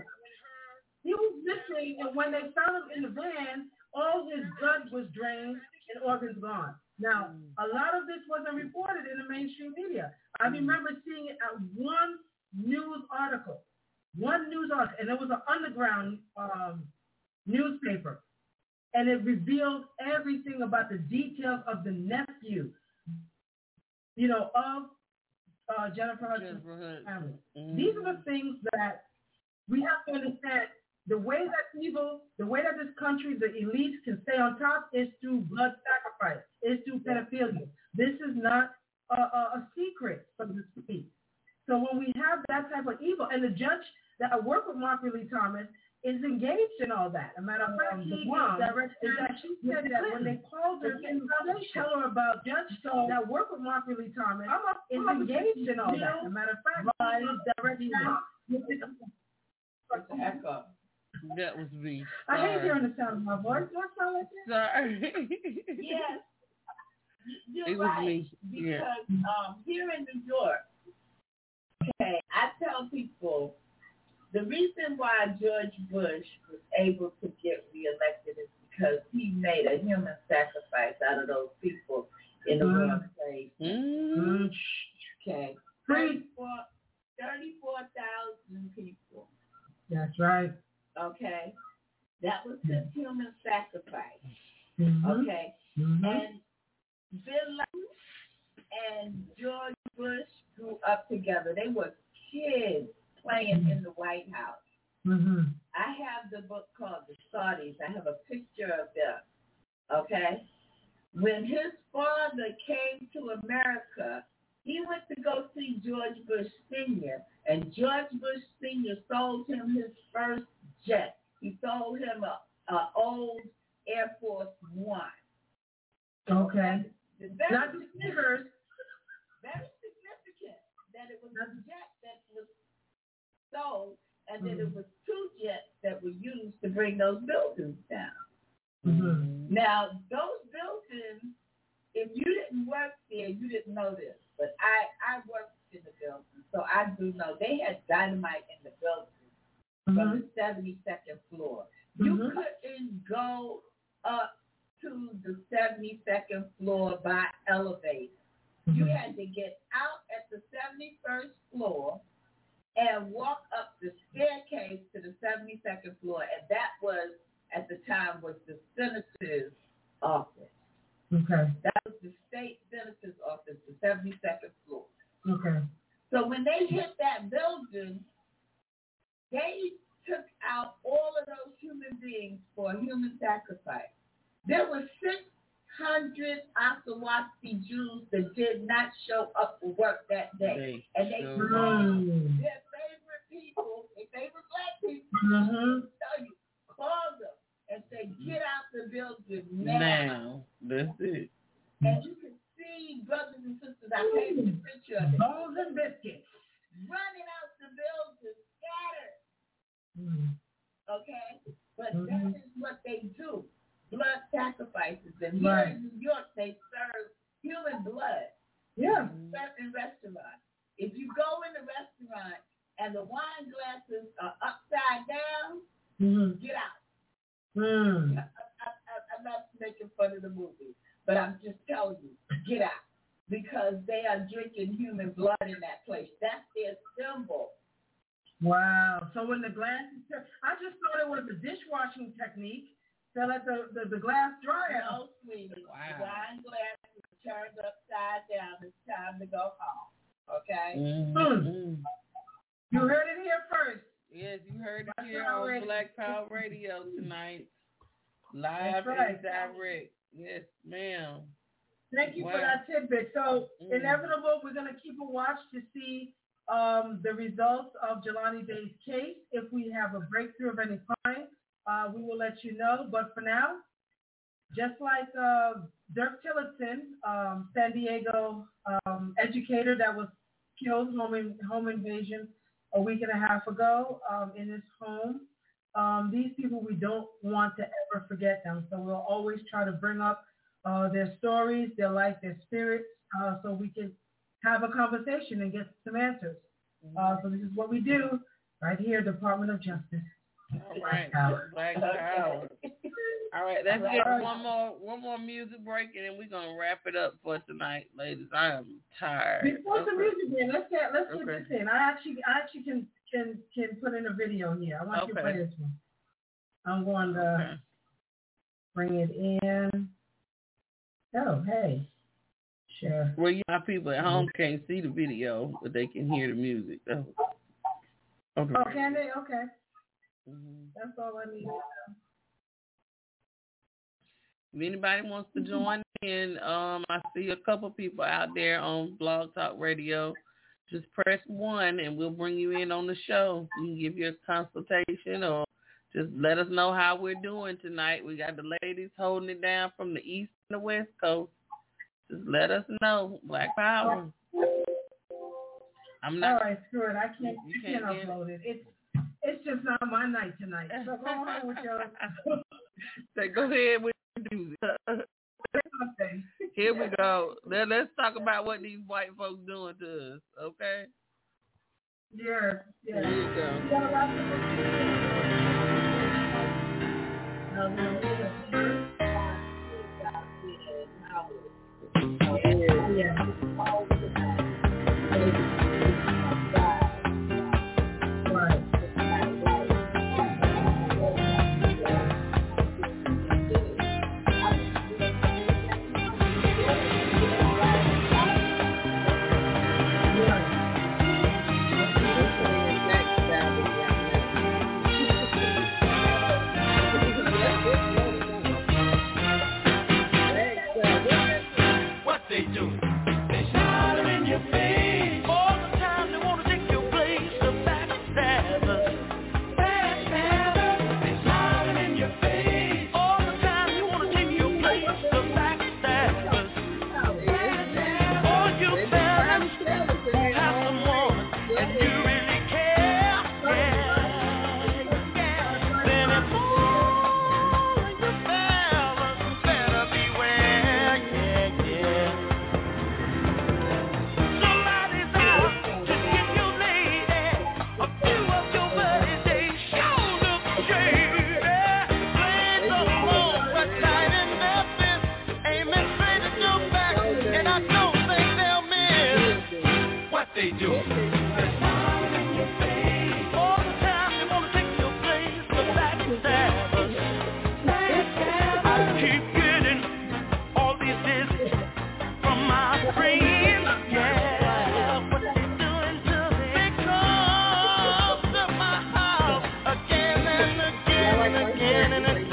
And when they found him in the van, all his blood was drained and organs gone. Now, a lot of this wasn't reported in the mainstream media. I remember seeing it at one news article, and it was an underground newspaper, and it revealed everything about the details of the nephew, of Jennifer Hudson's family. These are the things that we have to understand. The way that this country, the elites, can stay on top is through blood sacrifice, is through pedophilia. This is not a secret, so to speak. So when we have that type of evil, and the judge that I work with, Mark Lee Thomas, is engaged in all that. A matter of fact, she said that when they called her to tell her about Judge Stone that work with Mark Lee Thomas, is engaged in all that. A matter of fact, he is echo. That was me. Sorry. I hate hearing the sound of my voice. Do I sound like that? Sorry. Yes. You're it right. Was me. Because here in New York, okay, I tell people the reason why George Bush was able to get reelected is because he made a human sacrifice out of those human sacrifice. Mm-hmm. Okay? Mm-hmm. And Bin Laden and George Bush grew up together. They were kids playing in the White House. Mm-hmm. I have the book called The Saudis. I have a picture of them. Okay? When his father came to America, he went to go see George Bush Sr., and George Bush Sr. sold him his first jet. He sold him a old Air Force One. Okay. Not significant. Very significant that it was a jet that was sold, and then it was two jets that were used to bring those buildings down. Mm-hmm. Now, those buildings, if you didn't work there, you didn't know this. But I worked in the building, so I do know. They had dynamite in the building from the 72nd floor. You couldn't go up to the 72nd floor by elevator. You had to get out at the 71st floor and walk up the staircase to the 72nd floor, and that was, at the time, was the senator's office. Okay. That was the state senator's office, the 72nd floor. Okay. So when they hit that building, they took out all of those human beings for human sacrifice. There were 600 Osawaski Jews that did not show up to work that day. And they called their favorite people, their favorite black people, called them and say, get out the building now. That's it. And you can see, brothers and sisters, I painted a picture of it. Bones and biscuits. Running out the building, scattered. Okay? But that is what they do. Blood sacrifices. And here in New York, they serve human blood. Yeah. Certain restaurants. If you go in the restaurant and the wine glasses are upside down, get out. I'm not making fun of the movie, but I'm just telling you, get out. Because they are drinking human blood in that place. That's their symbol. Wow. So when the glasses, I just thought it was a dishwashing technique to let the glass dry out. No, sweetie. Wow. The wine glass is turned upside down. It's time to go home. Okay? You heard it here first. Yes, you heard it here on Black Power Radio tonight. Live and direct. Yes, ma'am. Thank you for that tidbit. So, inevitable, we're going to keep a watch to see the results of Jelani Day's case. If we have a breakthrough of any kind, we will let you know. But for now, just like Dirk Tillotson, San Diego educator that was killed, home invasion a week and a half ago in his home, these people, we don't want to ever forget them. So we'll always try to bring up their stories, their life, their spirits, so we can have a conversation and get some answers. So this is what we do right here, Department of Justice. All right, Black Power. All right, let's get one more music break, and then we're gonna wrap it up for tonight, ladies. I am tired. Before the music in, let's get this in. I actually can put in a video here. I want you to play this one. I'm going to bring it in. Oh, hey. Sure. Well, my people at home can't see the video, but they can hear the music. Oh, okay. Oh, can they? Okay. That's all I need. If anybody wants to join in, I see a couple people out there on Blog Talk Radio. Just press 1 and we'll bring you in on the show. You can give your consultation or just let us know how we're doing tonight. We got the ladies holding it down from the East and the West Coast. Just let us know. Black Power. I'm not. All right, screw it. I can't upload it. It's just not my night tonight. So go on with your. So go ahead with the music. Here we go. Let's talk about what these white folks doing to us. Okay. Yeah. Here you go. do? All the time they wanna take your place, the backstabbers. I keep getting all these discs from my friends. Yeah, what they doing to me? They come to my house again and again and again and again.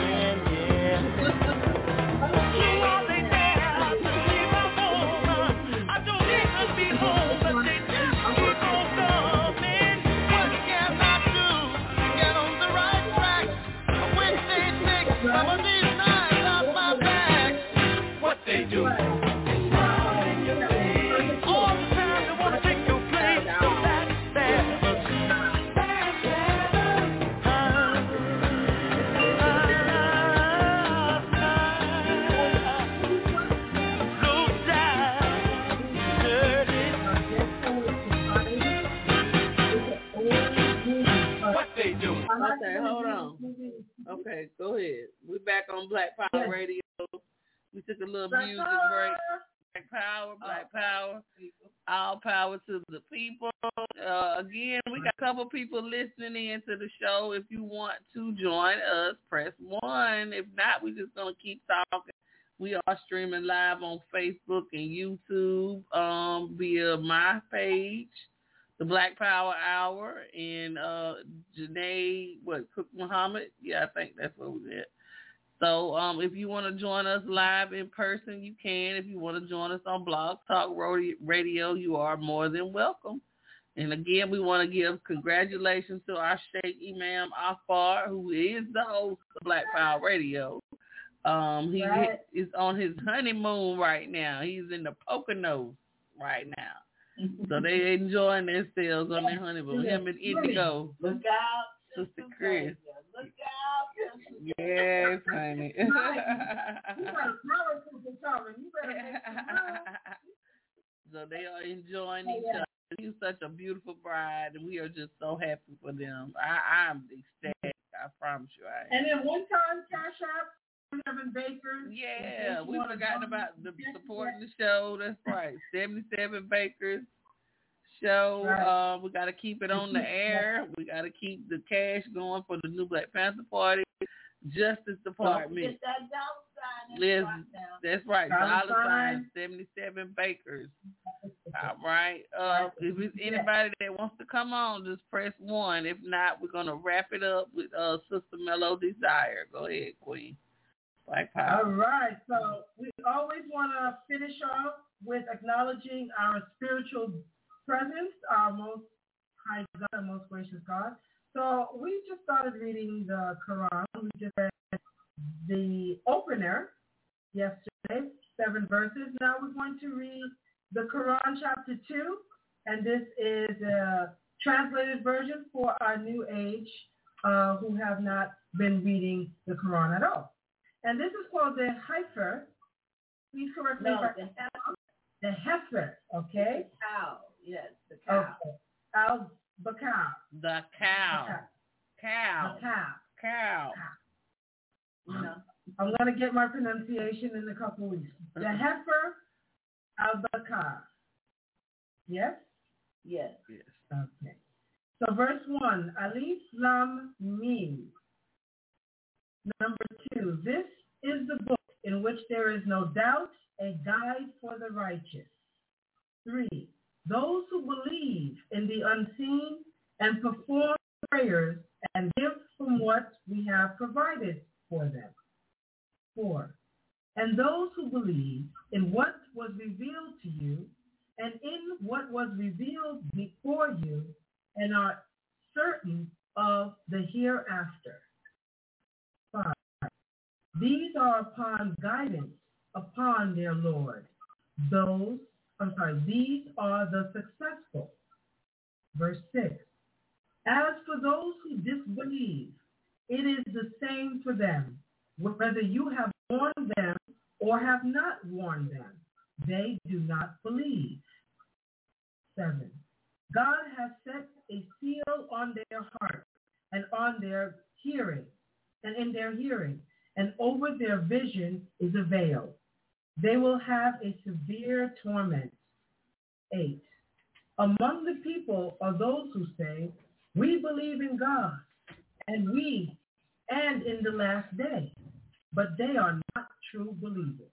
Okay, hold on. Okay, go ahead. We're back on Black Power Radio. We took a little music break. Black Power, Black Power. All power to the people. Again, we got a couple people listening in to the show. If you want to join us, press 1. If not, we're just going to keep talking. We are streaming live on Facebook and YouTube via my page, the Black Power Hour, and Janae, Cook Muhammad? Yeah, I think that's what we did. So if you want to join us live in person, you can. If you want to join us on Blog Talk Radio, you are more than welcome. And again, we want to give congratulations to our Sheikh Imam Afar, who is the host of Black Power Radio. He is on his honeymoon right now. He's in the Poconos right now. So they enjoying themselves on their honeymoon. Him and Indigo. Look out, Sister Chris. Look out. Yes, honey. You got a power couple coming. You better make some room. So they are enjoying each other. You're such a beautiful bride, and we are just so happy for them. I'm ecstatic. I promise you I am. And then one time, Cash App, 77 Bakers. Yeah, we forgotten about the supporting the show. That's right. 77 Bakers show. Right. We got to keep it on the air. We got to keep the cash going for the new Black Panther Party. Justice Department. Get that dollar sign. Yes, that's right. Dollar sign 77 Bakers. All right. If it's anybody that wants to come on, just press 1. If not, we're gonna wrap it up with Sister Mellow Desire. Go ahead, Queen. Black Power. All right. So we always want to finish off with acknowledging our spiritual presence, our most high God, our most gracious God. So we just started reading the Quran. We just read the opener yesterday, 7 verses. Now we're going to read the Quran chapter 2, and this is a translated version for our new age who have not been reading the Quran at all. And this is called the Heifer. Please correct me. The Heifer, okay? The cow, yes, the cow. Okay. The cow. The cow. Cow. The cow. Cow. You know, I'm going to get my pronunciation in a couple weeks. The heifer, al-bakar. Yes? Yes. Okay. So verse 1, Alif Lam Mim. Number 2, this is the book in which there is no doubt, a guide for the righteous. 3, those who believe in the unseen and perform prayers and give from what we have provided for them. 4, and those who believe in what was revealed to you and in what was revealed before you and are certain of the hereafter. 5, these are upon guidance upon their Lord. These are the successful. Verse 6, as for those who disbelieve, it is the same for them, whether you have warned them or have not warned them. They do not believe. 7, God has set a seal on their heart and on their hearing, and in their hearing, and over their vision is a veil. They will have a severe torment. 8, Among the people are those who say, we believe in God and in the last day, but they are not true believers.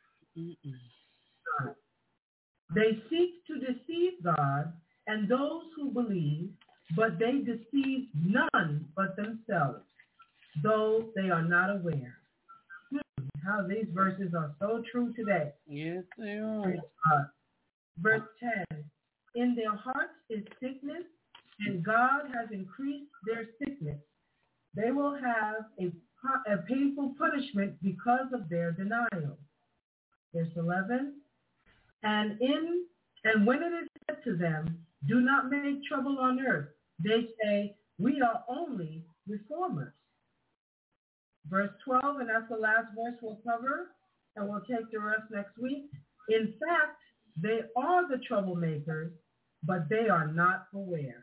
They seek to deceive God and those who believe, but they deceive none but themselves, though they are not aware. How these verses are so true today. Yes, they are. Verse 10, in their hearts is sickness, and God has increased their sickness. They will have a painful punishment because of their denial. Verse 11, and when it is said to them, do not make trouble on earth, they say, we are only reformers. Verse 12, and that's the last verse we'll cover, and we'll take the rest next week. In fact, they are the troublemakers, but they are not aware.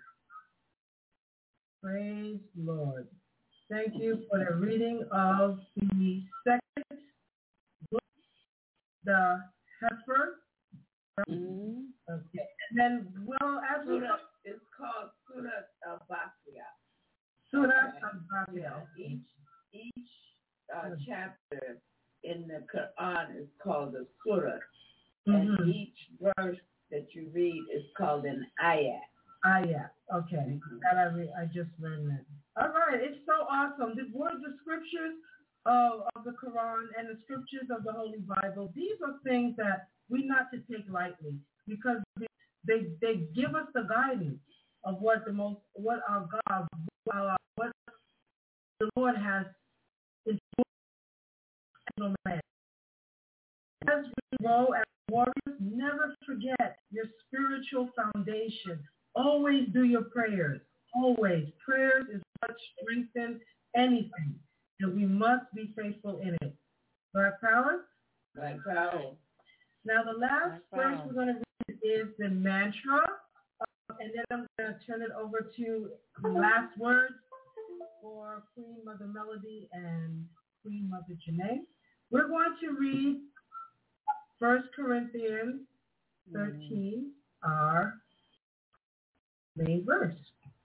Praise the Lord. Thank you for the reading of the second book, the Heifer. Okay. And then, well, as we know, it's called Surat al-Baqarah. Surat al-Baqarah. Each chapter in the Quran is called a surah, and each verse that you read is called an ayat. Ayat, okay. That I just learned that. All right, it's so awesome. The scriptures of the Quran and the scriptures of the Holy Bible, these are things that we not to take lightly, because they give us the guidance of what our God, what the Lord has in store. As we grow as warriors, never forget your spiritual foundation. Always do your prayers. Always. Prayers is what strengthens anything, and we must be faithful in it. Black power? Black power. Now the last verse we're going to read is the mantra, and then I'm going to turn it over to the last words for Queen Mother Melody and Queen Mother Janae. We're going to read 1 Corinthians 13, our main verse.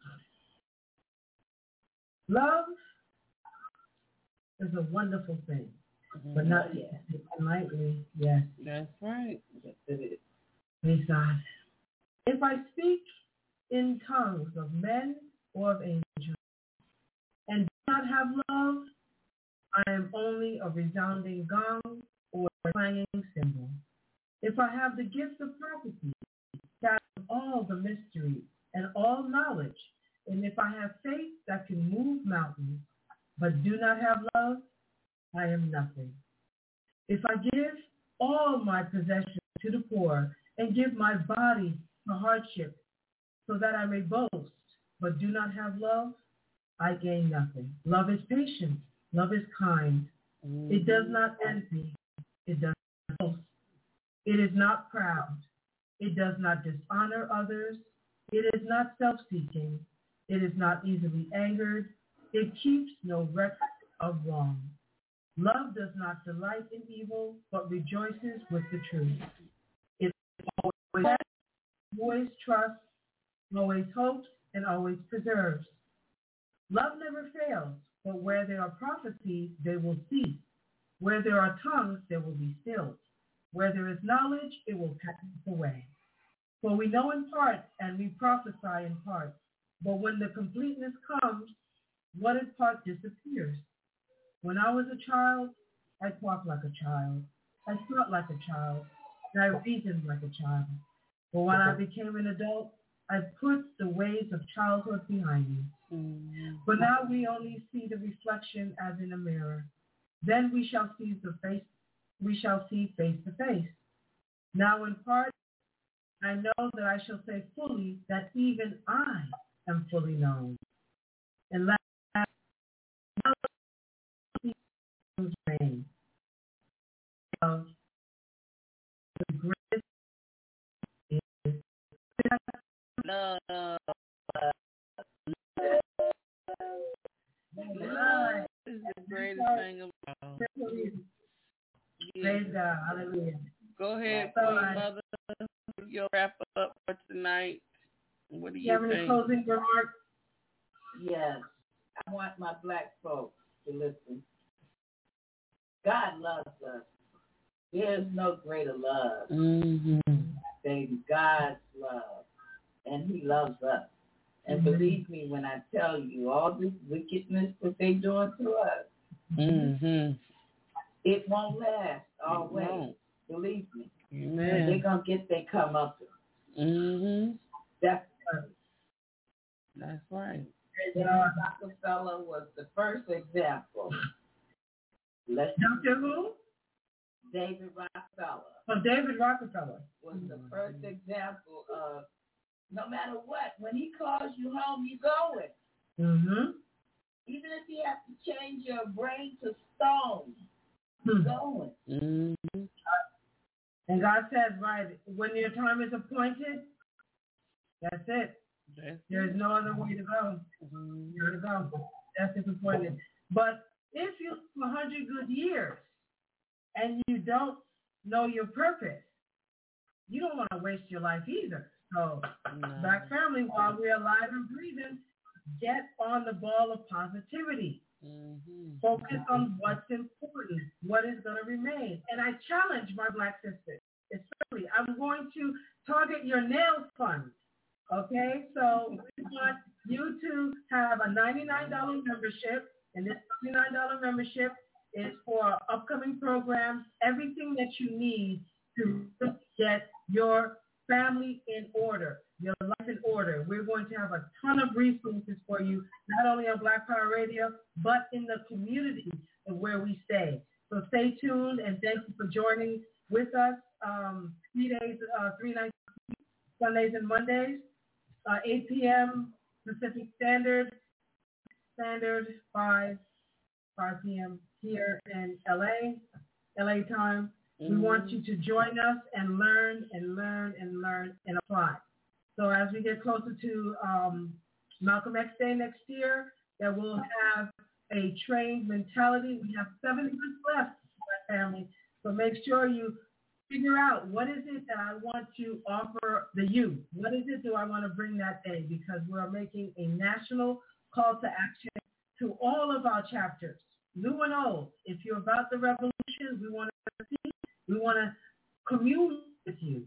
Love is a wonderful thing, but not lightly. Yes. That's right. Yes, it is. Praise God. If I speak in tongues of men or of angels and do not have love, I am only a resounding gong or a clanging cymbal. If I have the gift of prophecy, that all the mysteries and all knowledge, and if I have faith that can move mountains, but do not have love, I am nothing. If I give all my possessions to the poor and give my body to hardship so that I may boast, but do not have love, I gain nothing. Love is patient. Love is kind. It does not envy. It does not boast. It is not proud. It does not dishonor others. It is not self-seeking. It is not easily angered. It keeps no record of wrong. Love does not delight in evil, but rejoices with the truth. It always trusts, always hopes, and always preserves. Love never fails, but where there are prophecies, they will cease. Where there are tongues, they will be stilled. Where there is knowledge, it will pass away. For we know in part, and we prophesy in part. But when the completeness comes, what is part disappears. When I was a child, I talked like a child. I thought like a child, and I reasoned like a child. But when I became an adult, I put the ways of childhood behind me. But now we only see the reflection as in a mirror. Then we shall see face to face. Now in part, I know that I shall say fully that even I am fully known. And last, reign of the greatest is love. Love is the greatest thing of all. Praise God. Hallelujah. Go ahead, Queen Mother. Your wrap up for tonight? What do you have think? any closing remarks? Yes. I want my black folks to listen. God loves us. There's no greater love. Baby, God's love. And he loves us. And believe me when I tell you, all this wickedness that they doing to us, it won't last always. Believe me. Amen. They're going to get their comeuppance. That's right. Rockefeller was the first example. Dr. Who? David Rockefeller. Oh, David Rockefeller was the first example of no matter what, when he calls you home, you going. Even if you have to change your brain to stone, you're going. And God says, right, when your time is appointed, that's it. There's no other way to go. There to go. That's disappointed. But if you live 100 good years and you don't know your purpose, you don't want to waste your life either. So, Black family, while we're alive and breathing, get on the ball of positivity. Focus on what's important, what is going to remain. And I challenge my Black sisters, especially, I'm going to target your nail fund. Okay, so we want you to have a $99 membership, and this $99 membership is for upcoming programs, everything that you need to get your family in order, your life in order. We're going to have a ton of resources for you, not only on Black Power Radio, but in the community of where we stay. So stay tuned, and thank you for joining with us 3 days, 3 nights, Sundays and Mondays. 8 p.m. Pacific Standard, 5 p.m. here in LA time. We want you to join us and learn and apply. So as we get closer to Malcolm X Day next year, that we'll have a trained mentality. We have 7 months left, my family. So make sure you figure out what is it that I want to offer the youth. What is it do I want to bring that day? Because we're making a national call to action to all of our chapters, new and old. If you're about the revolution, we want to see, we want to commune with you.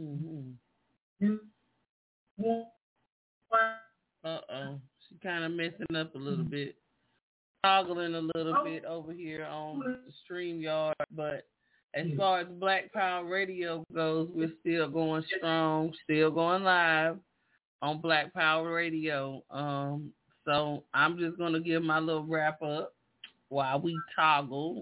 She kind of messing up a little bit, toggling a little bit over here on the StreamYard, but as far as Black Power Radio goes, we're still going strong, still going live on Black Power Radio. So I'm just going to give my little wrap up while we toggle.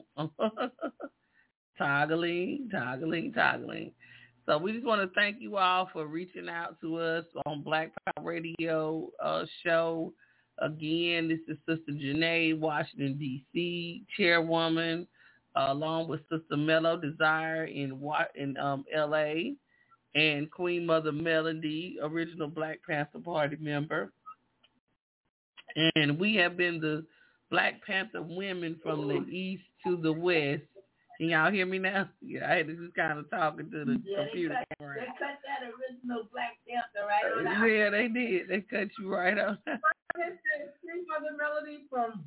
toggling. So we just want to thank you all for reaching out to us on Black Power Radio show. Again, this is Sister Janae, Washington, D.C., chairwoman, along with Sister Mellow Desire in L.A., and Queen Mother Melody, original Black Panther Party member. And we have been the Black Panther women from the east to the west. Can y'all hear me now? Yeah, I had to just kind of talking to the computer. They cut that original Black Panther right on out. Yeah, they did. They cut you right on. Queen Mother Melody from...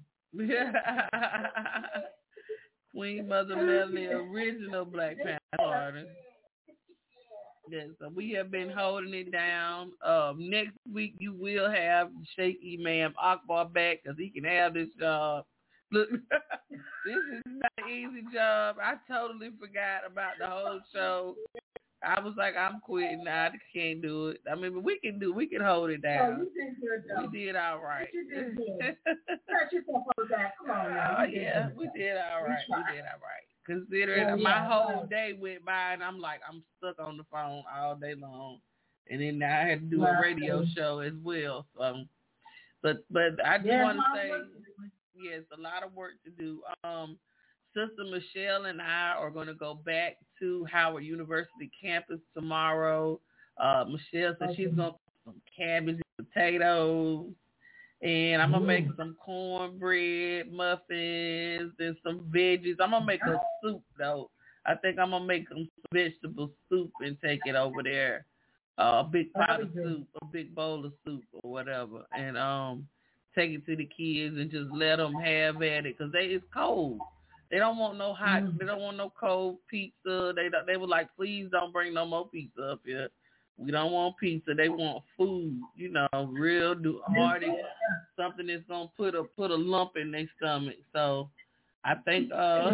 Queen Mother Melody, original Black Panther artist. Yes, so we have been holding it down. Next week you will have Sheikh Imam Akbar back because he can have this job. Look, this is not an easy job. I totally forgot about the whole show. I was like, I'm quitting. I can't do it. I mean, but we can hold it down. Oh, you did good, though. We did all right. You did good. Pat yourself on the back. Come on now. Oh, yeah, we did all right. We did all right. Considering my whole day went by, and I'm like, I'm stuck on the phone all day long. And then I had to do a radio show as well. So, but I just want to say, yes, a lot of work to do. Sister Michelle and I are going to go back to Howard University campus tomorrow. Michelle said she's going to put some cabbage and potatoes, and I'm going to make some cornbread, muffins, and some veggies. I'm going to make a soup, though. I think I'm going to make some vegetable soup and take it over there a big pot of soup, a big bowl of soup or whatever, and take it to the kids and just let them have at it because it's cold. They don't want no hot. They don't want no cold pizza. They were like, please don't bring no more pizza up here. We don't want pizza. They want food, real hearty, something that's gonna put a lump in their stomach. So I think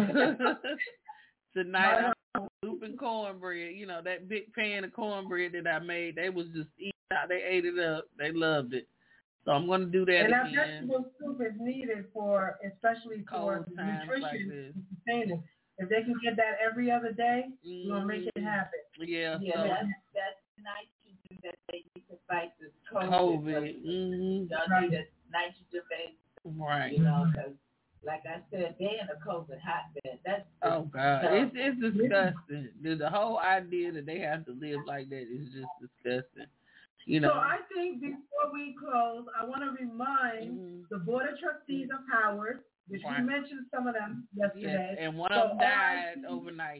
tonight I'm soup and cornbread. That big pan of cornbread that I made. They was just eating out. They ate it up. They loved it. So I'm gonna do that again. And that vegetable soup is needed especially for nutrition like sustainable. If they can get that every other day, we're gonna make it happen. Yeah. Yeah, so. that's nitrogen that they need to fight this COVID. Y'all need a nitrogen-based, right? Because like I said, they in a COVID hotbed. That's God, it's disgusting. The whole idea that they have to live like that is just disgusting. So I think before we close, I want to remind the Board of Trustees of Howard, which we mentioned some of them yesterday. Yes, and one of them died overnight.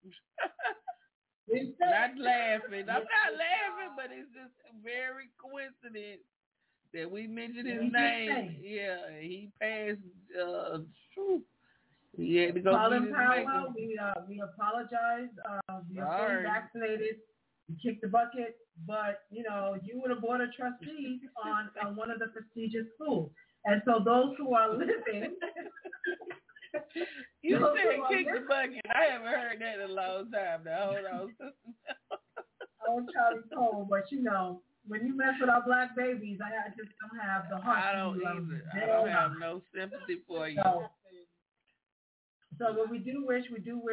Not laughing. I'm not laughing, but it's just very coincidence that we mentioned his name. Yeah, he passed. He had to go Colin Powell, we apologize. We are fully vaccinated. We kicked the bucket, but you were the Board of Trustees on one of the prestigious schools, and so those who are living. You said kick the bucket. I haven't heard that in a long time now. Hold on. Oh, Charlie Cole, but when you mess with our black babies, I just don't have the heart. I don't either. I don't have no sympathy for you. So what we do wish we do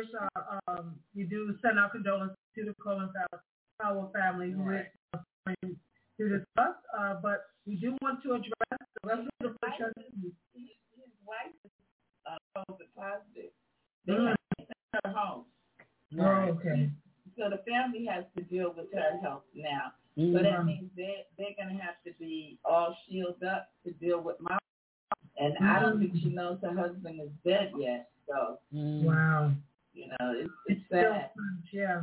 send our condolences to the Colin Powell family who is going to discuss, but we do want to address the rest of the trustees. His wife is COVID positive. They have to send her home. Right. Oh, okay. So the family has to deal with her health now. So that means they're going to have to be all shielded up to deal with my. And I don't think she knows her husband is dead yet. So wow, it's sad. Yeah.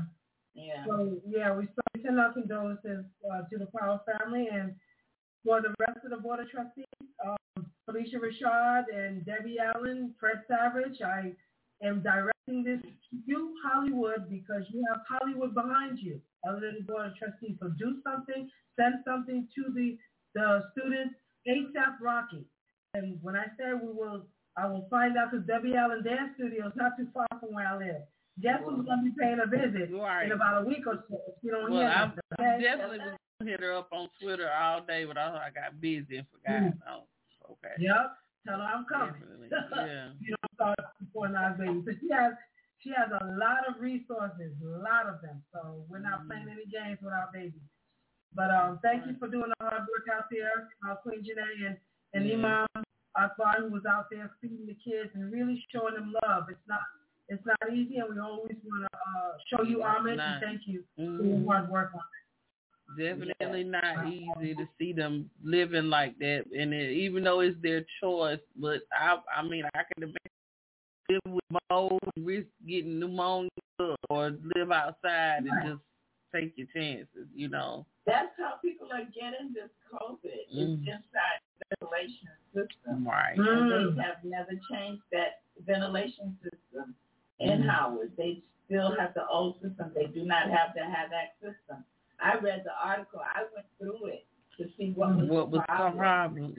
So we send our condolences to the Powell family, and for the rest of the Board of Trustees, Felicia Rashad and Debbie Allen, Fred Savage, I am directing this to you, Hollywood, because you have Hollywood behind you, other than the Board of Trustees. So do something, send something to the students ASAP Rocky. And when I say I will find out, because Debbie Allen Dance Studio is not too far from where I live. Guess who's going to be paying a visit in about a week or so if you don't hear I'm definitely going to hit her up on Twitter all day, but I got busy and forgot. Okay. Yep. Tell her I'm coming. Yeah. You don't start before 9 babies. So she has a lot of resources, a lot of them. So we're not playing any games with our babies. But thank you for doing the hard work out there, Queen Janae and Imam Akbar, who was out there feeding the kids and really showing them love. It's not easy, and we always want to show you homage and thank you for your hard work on it. Definitely not easy to see them living like that, and even though it's their choice, but I can imagine live with mold, risk getting pneumonia, or live outside and just take your chances. That's how people are getting this COVID. It's inside the ventilation system. Right. And they have never changed that ventilation system in Howard. They still have the old system. They do not have to have that system. I read the article. I went through it to see what was the problem.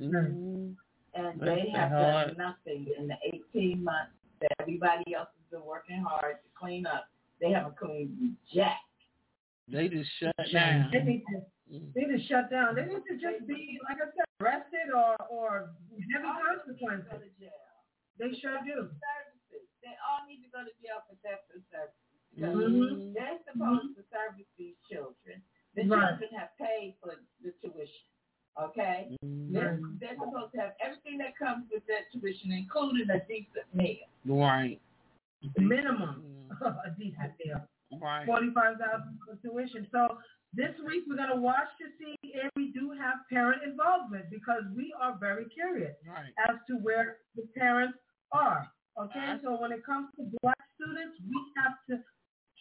And they have done nothing in the 18 months that everybody else has been working hard to clean up. They haven't cleaned jack. They just shut down. They need to shut down. They need to just be, like I said, arrested or heavy consequences. They sure do. Services. They all need to go to jail for theft of services. Because they're supposed to service these children. The children have paid for the tuition. Okay? They're supposed to have everything that comes with that tuition, including a decent meal. Right. Minimum a decent meal. Right. $45,000 for tuition. So this week we're going to watch to see if we do have parent involvement, because we are very curious as to where the parents are. Okay, so when it comes to black students, we have to hold our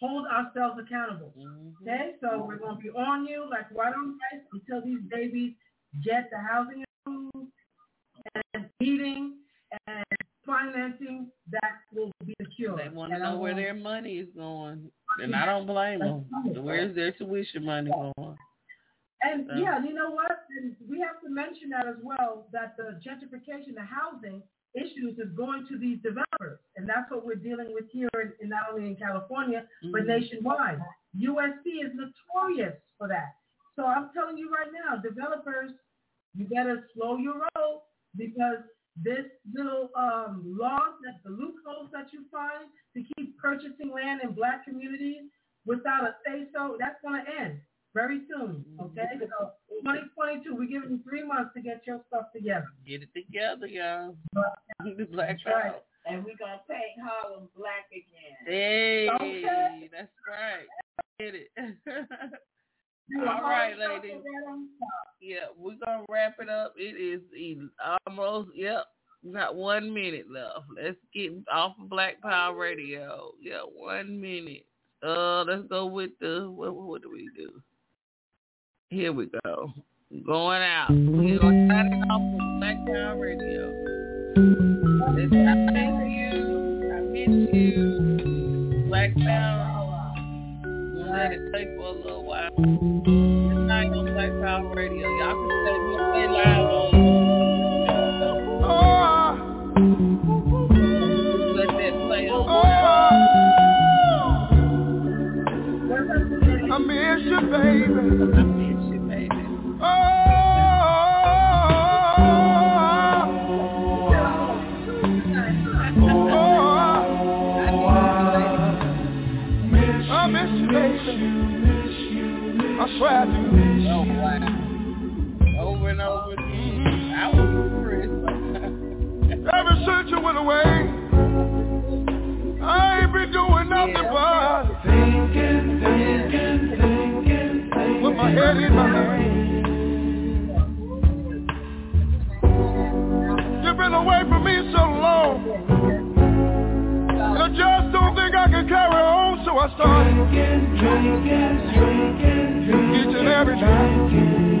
ourselves accountable. Okay, so we're going to be on you like white on rice until these babies get the housing and food and feeding and financing that will be secure. They want to know where their money is going, and I don't blame them. Where's their tuition money going? And yeah, you know what? And we have to mention that as well, that the gentrification, the housing issues is going to these developers. And that's what we're dealing with here in not only in California, but nationwide. USC is notorious for that. So I'm telling you right now, developers, you better slow your roll, because this little laws, that the loopholes that you find to keep purchasing land in black communities without a say-so, that's going to end very soon, okay? So 2022, we're giving you 3 months to get your stuff together. Get it together, y'all. The black right. And we're going to paint Harlem black again. Hey, okay. That's right. Get it. All right, ladies. Yeah, we're going to wrap it up. It is almost, not 1 minute left. Let's get off of Black Power Radio. 1 minute. Let's go with the, what do we do? Here we go. Going out. We're going to start it off with Black Power Radio. I miss you. I miss you. Black Power. We'll let it play for a little while. It's not on Black Power Radio. Y'all can stay live on. Let that play on. I miss you, baby. I miss you, baby. I miss you, baby. I swear I do. Oh, wow. Over and over again. I was impressed. Ever since you went away, I ain't been doing nothing but thinking. With my head in my hand. You've been away from me so long, and I just don't think I can carry on, so I started drinking each and every night.